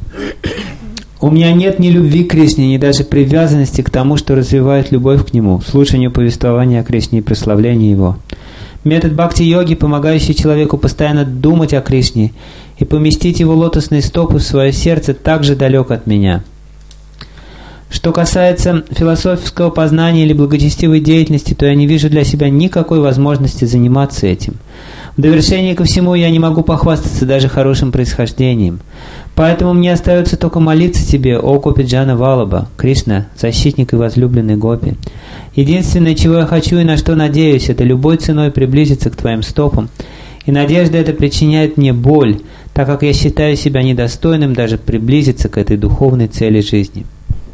у меня нет ни любви к Кришне, ни даже привязанности к тому, что развивает любовь к Нему, слушанию повествования о Кришне и прославлению Его. Метод бхакти-йоги, помогающий человеку постоянно думать о Кришне и поместить его лотосные стопы в свое сердце, также далек от меня. Что касается философского познания или благочестивой деятельности, то я не вижу для себя никакой возможности заниматься этим. В довершение ко всему я не могу похвастаться даже хорошим происхождением. Поэтому мне остается только молиться тебе, о Гопи Джана Валлабха, Кришна, защитник и возлюбленный Гопи. Единственное, чего я хочу и на что надеюсь, это любой ценой приблизиться к твоим стопам. И надежда эта причиняет мне боль, так как я считаю себя недостойным даже приблизиться к этой духовной цели жизни.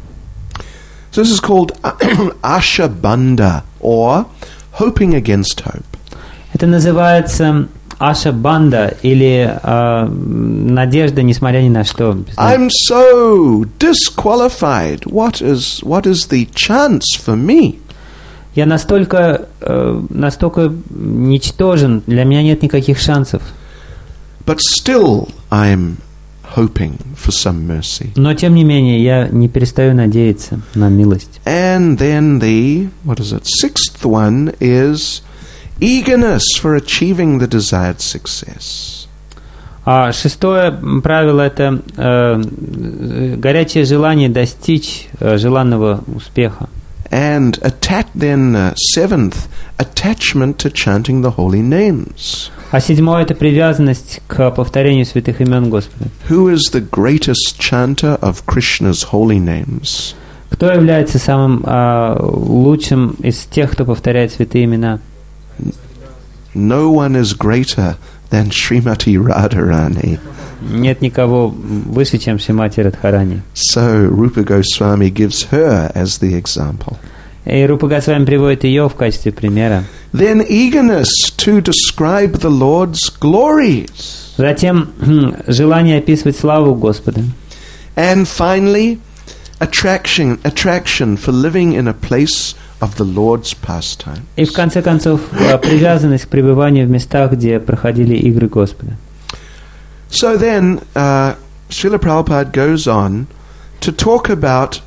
So this is called Asha Bandha, or hoping against hope. Это называется Аша Банда, или э, надежда, несмотря ни на что. I'm so disqualified. What is what is the chance for me? Я настолько, э, настолько ничтожен, для меня нет никаких шансов. But still I'm hoping for some mercy. Но тем не менее, я не перестаю надеяться на милость. And then the, what is it, sixth one is eagerness for achieving the desired success. А шестое правило – это э, горячее желание достичь э, желанного успеха. And attack, then uh, seventh, attachment to chanting the holy names. А седьмое – это привязанность к повторению святых имен Господа. Who is the greatest chanter of Krishna's holy names? Кто является самым э, лучшим из тех, кто повторяет святые имена? No one is greater than Srimati Radharani. Нет никого выше, чем Шримати Радхарани. So Rupa Goswami gives her as the example. И Рупа Госвами приводит ее в качестве примера. Then eagerness to describe the Lord's glories. Затем желание описывать славу Господа. And finally, attraction, attraction for living in a place of the Lord's pastime. И в конце концов, привязанность к пребыванию в местах, где проходили игры Господа. So then, uh, Srila Prabhupada goes on to talk about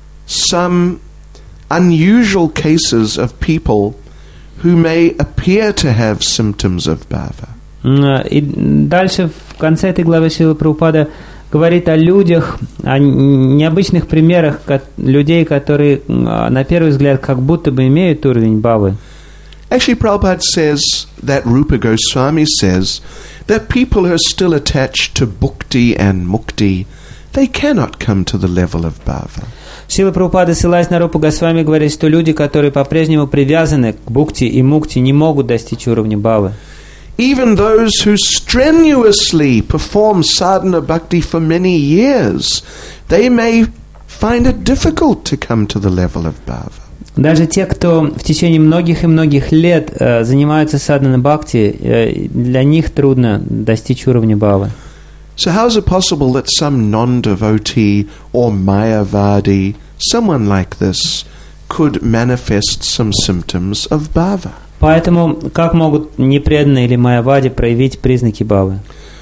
some unusual cases of people who may appear to have symptoms of bhava. И дальше, в конце этой главы, Шрила Прабхупада говорит о людях, о необычных примерах людей, которые, на первый взгляд, как будто бы имеют уровень бхавы. Actually, Prabhupada says that Rupa Goswami says that people who are still attached to bhakti and mukti, they cannot come to the level of bhava. Шрила Прабхупада, ссылаясь на Рупу Госвами, говорит, что люди, которые по-прежнему привязаны к бхукти и мукти, не могут достичь уровня бхавы. Even those who strenuously perform sadhana bhakti for many years, they may find it difficult to come to the level of bhava. Даже те, кто в течение многих и многих лет э, занимаются садхана бхакти, э, для них трудно достичь уровня бхавы. So how is it possible that some non-devotee or mayavadi, someone like this, could manifest some symptoms of bhava? Поэтому как могут непреданные или майявади проявить признаки бхавы?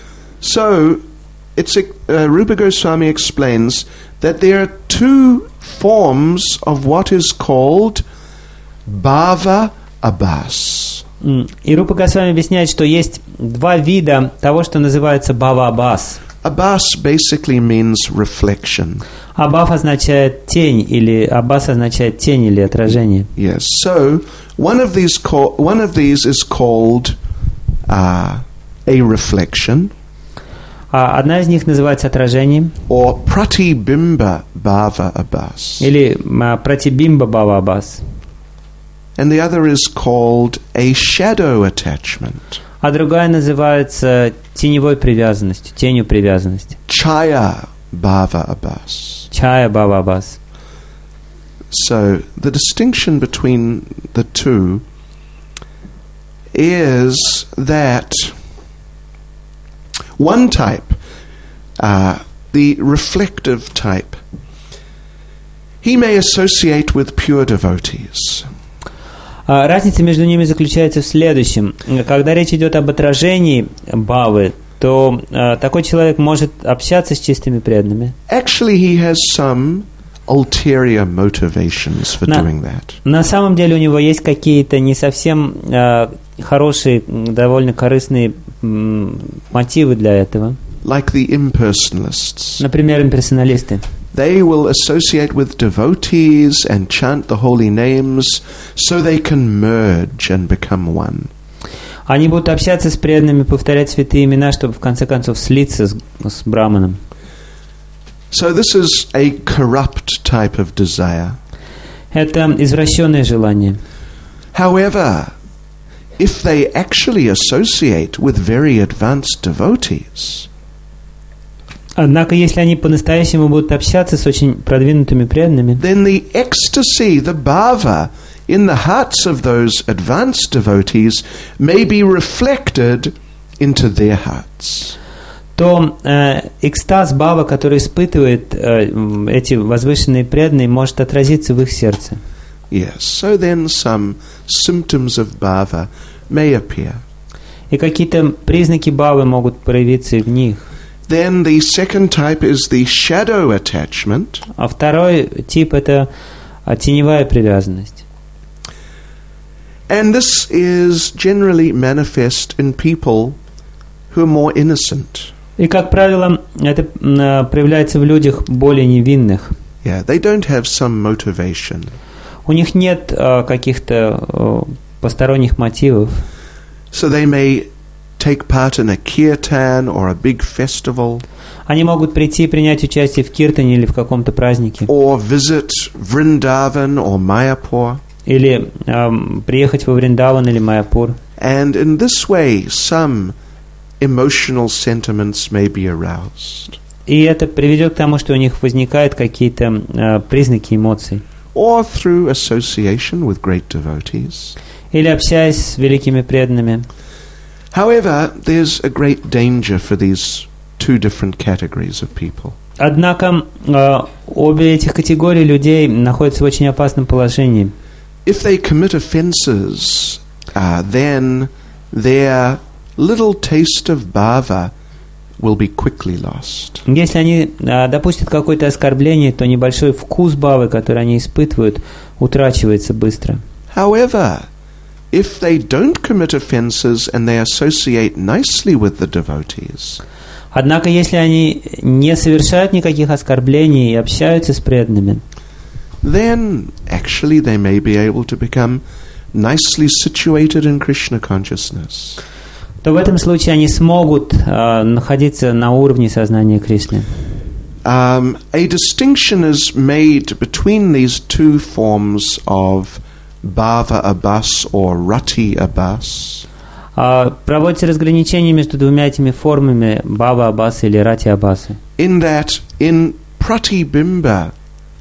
So, it's a, uh, Rupa Goswami explains that there are two forms of what is called bhava abhas. И Рупа Госвами объясняет, что есть два вида того, что называется бава-абас. Abas basically means reflection. Абав означает тень, или абас означает тень или отражение. Yes. So one of these call, one of these is called uh, a reflection. А одна из них называется отражением. Or pratibimba bhava abas. Или а, пратибимба бава-абас. And the other is called a shadow attachment. А другая называется теневой привязанностью, тенью привязанности. Chaya bhava abas. Чая бава-абас. So the distinction between the two is that one type, uh, the reflective type, he may associate with pure devotees. Разница между ними заключается в следующем. Когда речь идет об отражении бавы, то э, такой человек может общаться с чистыми преданными. Actually, he has some ulterior motivations for на, doing that. На самом деле у него есть какие-то не совсем э, хорошие, довольно корыстные м, мотивы для этого. Like the impersonalists. Например, имперсоналисты. They will associate with devotees and chant the holy names so they can merge and become one. Они будут общаться с преданными, повторять святые имена, чтобы в конце концов слиться с, с браманом. So this is a corrupt type of desire. Это извращенное желание. However, if they actually associate with very advanced devotees, Однако, если они по-настоящему будут общаться с очень продвинутыми преданными, then the ecstasy, the bhava, in the hearts of those advanced devotees may be reflected into their hearts. то э, экстаз бава, который испытывает э, эти возвышенные преданные, может отразиться в их сердце. Yes, so then some symptoms of bhava may appear. И какие-то признаки бавы могут проявиться и в них. Then the second type is the shadow attachment. А второй тип – это теневая привязанность. And this is generally manifest in people who are more innocent. И, как правило, это э, проявляется в людях более невинных. Yeah, they don't have some motivation. У них нет э, каких-то э, посторонних мотивов. So they may take part in a kirtan or a big festival. Они могут прийти и принять участие в киртане или в каком-то празднике. Or visit Vrindavan or Mayapur. Или э, приехать во Вриндаван или Майяпур. And in this way, some emotional sentiments may be aroused. И это приведет к тому, что у них возникают какие-то э, признаки эмоций. Or through association with great devotees. Или общаясь с великими преданными. However, there's a great danger for these two different categories of people. Однако э, обе этих категории людей находятся в очень опасном положении. If they commit offenses, uh, then their little taste of bhava will be quickly lost. Если они э, допустят какое-то оскорбление, то небольшой вкус бавы, который они испытывают, утрачивается быстро. However, if they don't commit offenses and they associate nicely with the devotees, Однако, если они не совершают никаких оскорблений и общаются с преданными, then actually they may be able to become nicely situated in Krishna consciousness. то в этом случае они смогут э, находиться на уровне сознания Кришны. Um, a distinction is made between these two forms of bhava abas or rati abas. А проводится разграничение между двумя этими формами бава абаса или рати абасы. In that, in pratibimba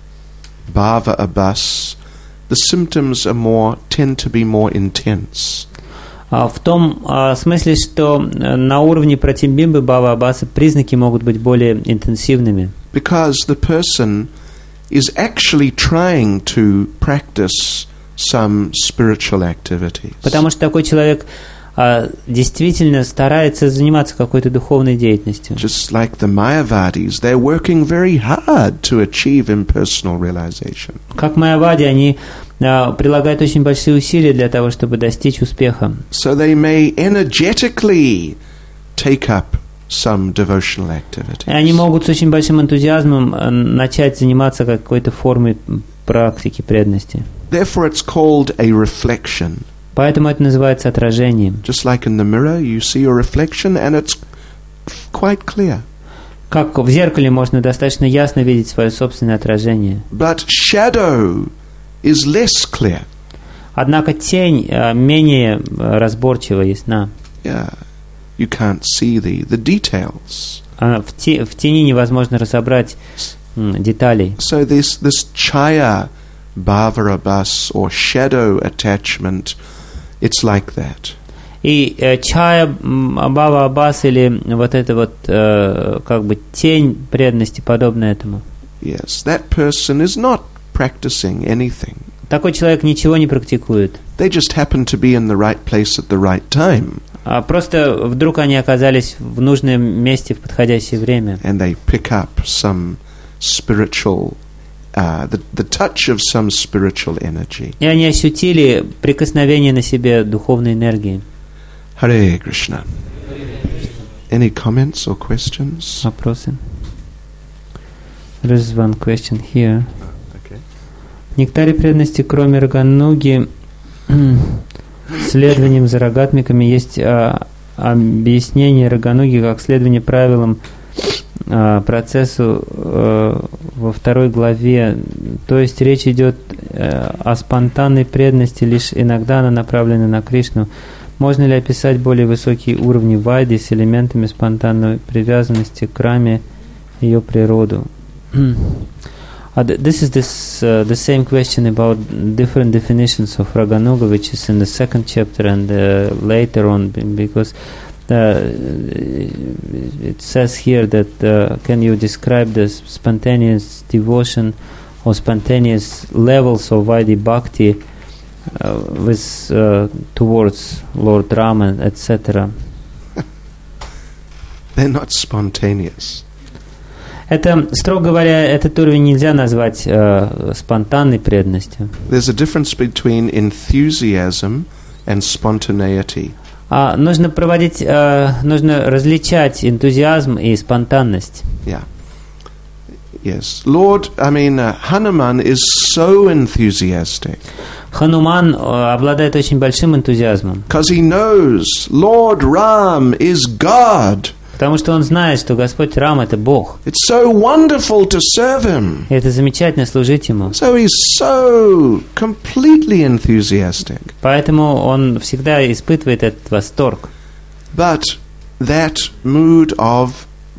bhava abas, the symptoms are more tend to be more intense. А в том а, смысле, что на уровне пратибимбы бава абаса признаки могут быть более интенсивными. Because the person is actually trying to practice some spiritual activities. Потому что такой человек а, действительно старается заниматься какой-то духовной деятельностью. Just like the Mayavadis, they're working very hard to achieve impersonal realization. Как майявади, они а, прилагают очень большие усилия для того, чтобы достичь успеха. So they may energetically take up some devotional activities. И они могут с очень большим энтузиазмом а, начать заниматься какой-то формой практики преданности. Therefore it's called a reflection. Поэтому это называется отражением. Just like in the mirror, you see your reflection and it's quite clear. Как в зеркале можно достаточно ясно видеть свое собственное отражение. But shadow is less clear. Однако тень а, менее а, разборчива, ясна. Yeah, you can't see the, the details. А в, те, в тени невозможно разобрать м, деталей. So this, this chaya bhavarabhas or shadow attachment, it's like that. И э, чая бава аббас или вот это вот э, как бы тень преданности подобна этому. Yes, that person is not practicing anything. Такой человек ничего не практикует. They just happen to be in the right place at the right time. А просто вдруг они оказались в нужном месте в подходящее время. And they pick up some spiritual, uh, the, the touch of some spiritual energy. И они ощутили прикосновение на себе духовной энергии. Hare Krishna. Any comments or questions? Вопросы? There is one question here. Okay. В нектаре преданности, кроме рагануги, следованием за рагатмиками, есть а, объяснение рагануги как следование правилам а, процессу а, во второй главе. То есть речь идет а, о спонтанной преданности, лишь иногда она направлена на Кришну. Можно ли описать более высокие уровни вайди с элементами спонтанной привязанности к раме, ее природу? uh, this is this uh, the same question about different definitions of Raganuga, which is in the second chapter and uh, later on, because uh, it says here that uh, can you describe the spontaneous devotion or spontaneous levels of Vaidhi Bhakti Uh, with uh, towards Lord Rama, et cetera. They're not spontaneous. Это, строго говоря, этот уровень нельзя назвать uh, спонтанной преданностью. There's a difference between enthusiasm and spontaneity. А нужно проводить, uh, нужно различать энтузиазм и спонтанность. Yeah. Yes. Lord, I mean, uh, Hanuman is so enthusiastic. Хануман uh, обладает очень большим энтузиазмом. Because he knows Lord Ram is God. Потому что он знает, что Господь Рам — это Бог. It's so wonderful to serve him. И это замечательно служить Ему. So he's so completely enthusiastic. Поэтому он всегда испытывает этот восторг. But that mood of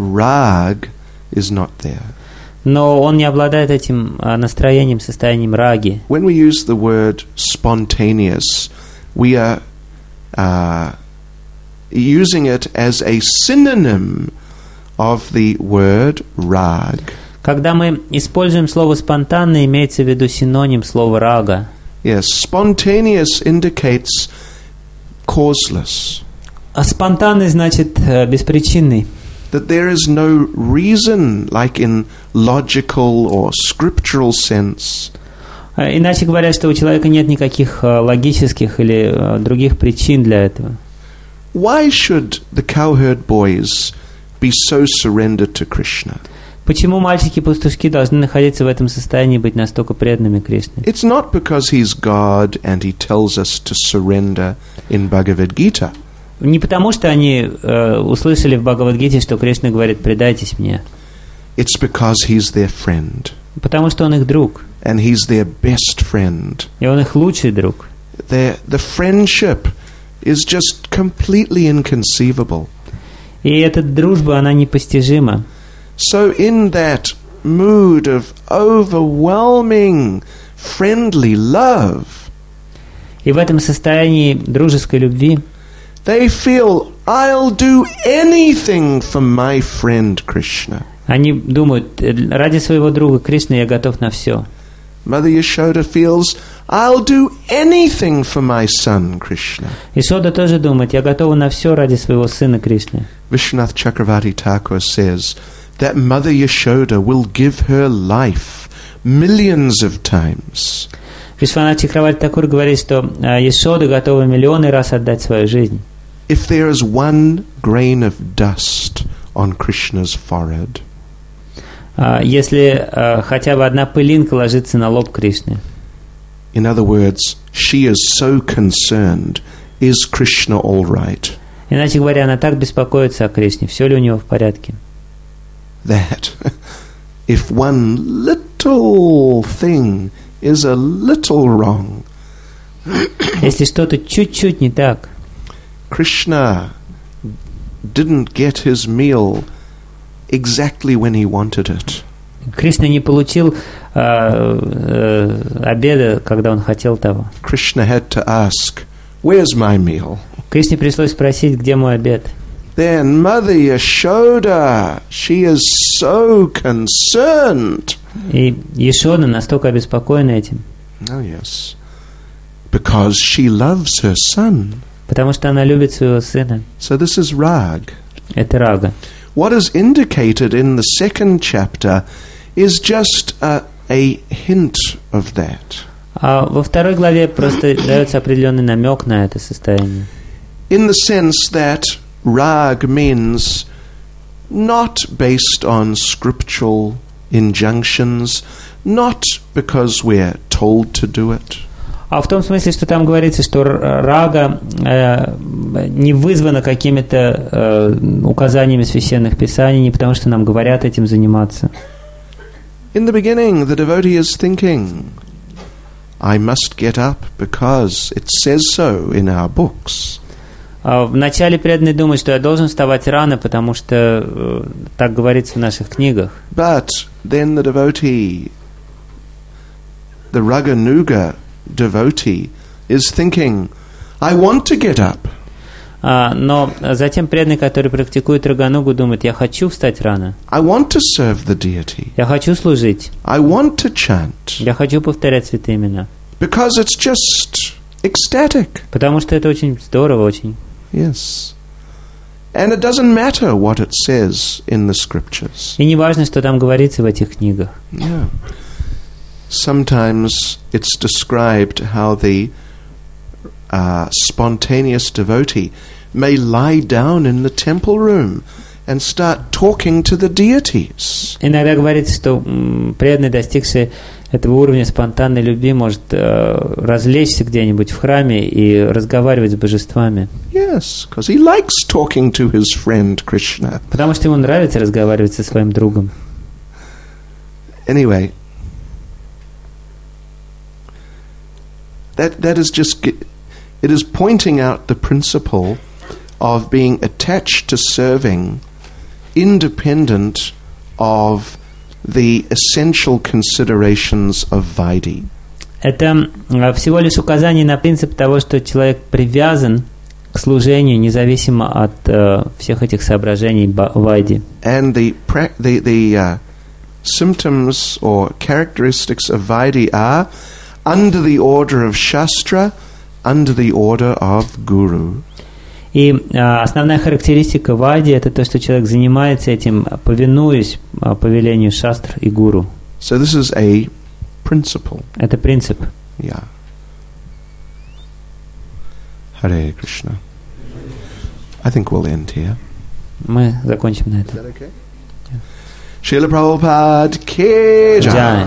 rag is not there. Но он не обладает этим настроением, состоянием раги. When we use the word spontaneous, we are uh, using it as a synonym of the word rag. Когда мы используем слово «спонтанно», имеется в виду синоним слова «рага». Yes, spontaneous indicates causeless. А спонтанный значит беспричинный. That there is no reason, like in logical or scriptural sense. Иначе говоря, что у человека нет никаких логических или других причин для этого. Why should the cowherd boys be so surrendered to Krishna? Почему мальчики-пастушки должны находиться в этом состоянии, быть настолько преданными Кришне? It's not because he's God and he tells us to surrender in Bhagavad Gita. Не потому, что они э, услышали в Бхагавад-гите, что Кришна говорит: «Предайтесь мне». It's because he's their friend. Потому что он их друг. And he's their best friend. И он их лучший друг. Their, the friendship is just completely inconceivable. И эта дружба, она непостижима. So in that mood of overwhelming friendly love, и в этом состоянии дружеской любви they feel, I'll do anything for my friend Krishna. Они думают: ради своего друга Кришны я готов на все. Mother Yashoda feels, I'll do anything for my son Krishna. Ишода тоже думает: я готова на все ради своего сына Кришны. Vishwanath Chakravarti Thakur says that Mother Yashoda will give her life millions of times. Вишванат Чакраварти Такур говорит, что Яшода готова миллионы раз отдать свою жизнь. If there is one grain of dust on Krishna's forehead, если хотя бы одна пылинка ложится на лоб Кришны. In other words, she is so concerned, is Krishna all right? Иначе говоря, она так беспокоится о Кришне, все ли у него в порядке. That if one little thing is a little wrong, если что-то чуть-чуть не так, Krishna didn't get his meal exactly when he wanted it. Кришна не получил э, э, обеда, когда он хотел того. Krishna had to ask, "Where's my meal?" Кришне пришлось спросить, где мой обед. Then Mother Yashoda, she is so concerned. И Яшода настолько обеспокоена этим. Oh yes, because she loves her son. Потому что она любит своего сына. So this is rag. Это рага. What is indicated in the second chapter is just a, a hint of that. А во второй главе просто дается определенный намек на это состояние. In the sense that rag means not based on scriptural injunctions, not because we're told to do it. А в том смысле, что там говорится, что рага э, не вызвана какими-то э, указаниями священных писаний, не потому что нам говорят этим заниматься. In the beginning, the devotee is thinking, I must get up because it says so in our books. А вначале преданный думает, что я должен вставать рано, потому что э, так говорится в наших книгах. But then the devotee, the Raganuga devotee, is thinking, I want to get up. А, но затем преданный, который практикует Раганугу, думает, я хочу встать рано. I want to serve the deity. Я хочу служить. I want to chant. Я хочу повторять святые имена. Because it's just ecstatic. Потому что это очень здорово, очень. Yes. And it doesn't matter what it says in the scriptures. И не важно, что там говорится в этих книгах. Yeah. Sometimes it's described how the uh, spontaneous devotee may lie down in the temple room and start talking to the deities. Иногда говорится, что м, преданный, достигший этого уровня спонтанной любви, может э, развлечься где-нибудь в храме и разговаривать с божествами. Yes, because he likes talking to his friend Krishna. Потому что ему нравится разговаривать со своим другом. Anyway, that that is just it is pointing out the principle of being attached to serving, independent of the essential considerations of Vaidhi. Это всего лишь указание на принцип того, что человек привязан к служению независимо от э, всех этих соображений Вайди. And the pra- the the uh, symptoms or characteristics of Vaidhi are under the order of Shastra, under the order of Guru. И а, основная характеристика Вайди — это то, что человек занимается этим, повинуясь а, повелению шастр и гуру. So this is a principle. Это принцип. Yeah. Hare Krishna. I think we'll end here. Мы закончим на этом. Is that okay? Yeah. Srila Prabhupada ki jai.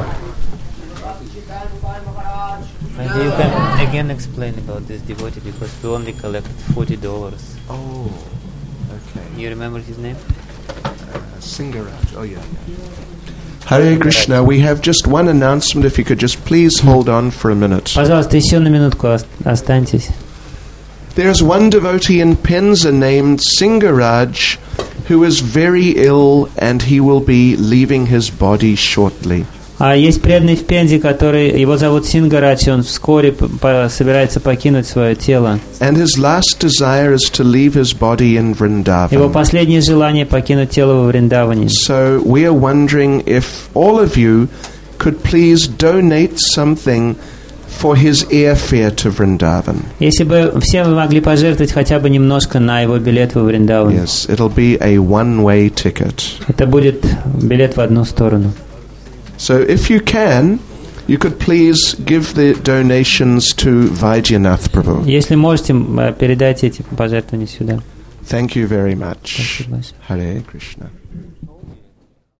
Maybe you can again explain about this devotee, because we only collected forty dollars. Oh, okay. You remember his name? Uh, Singaraj. Oh, yeah, yeah. Hare Krishna, we have just one announcement. If you could just please hold on for a minute. Пожалуйста, еще на минутку останьтесь. There's one devotee in Penza named Singaraj who is very ill and he will be leaving his body shortly. А есть преданный в Пензе, который, его зовут Сингарадж, и он вскоре по- собирается покинуть свое тело. And his last desire is to leave his body in Его Vrindavan. последнее желание покинуть тело во Вриндаване. So we are wondering if all of you could please donate something for his airfare to Vrindavan. Если бы все вы могли пожертвовать хотя бы немножко на его билет во Вриндаван. Yes, it'll be a one-way ticket. Это будет билет в одну сторону. So if you can, you could please give the donations to Vaidyanath Prabhu. Если можете, м, передайте эти пожертвования сюда. Thank you very much. Спасибо. Hare Krishna.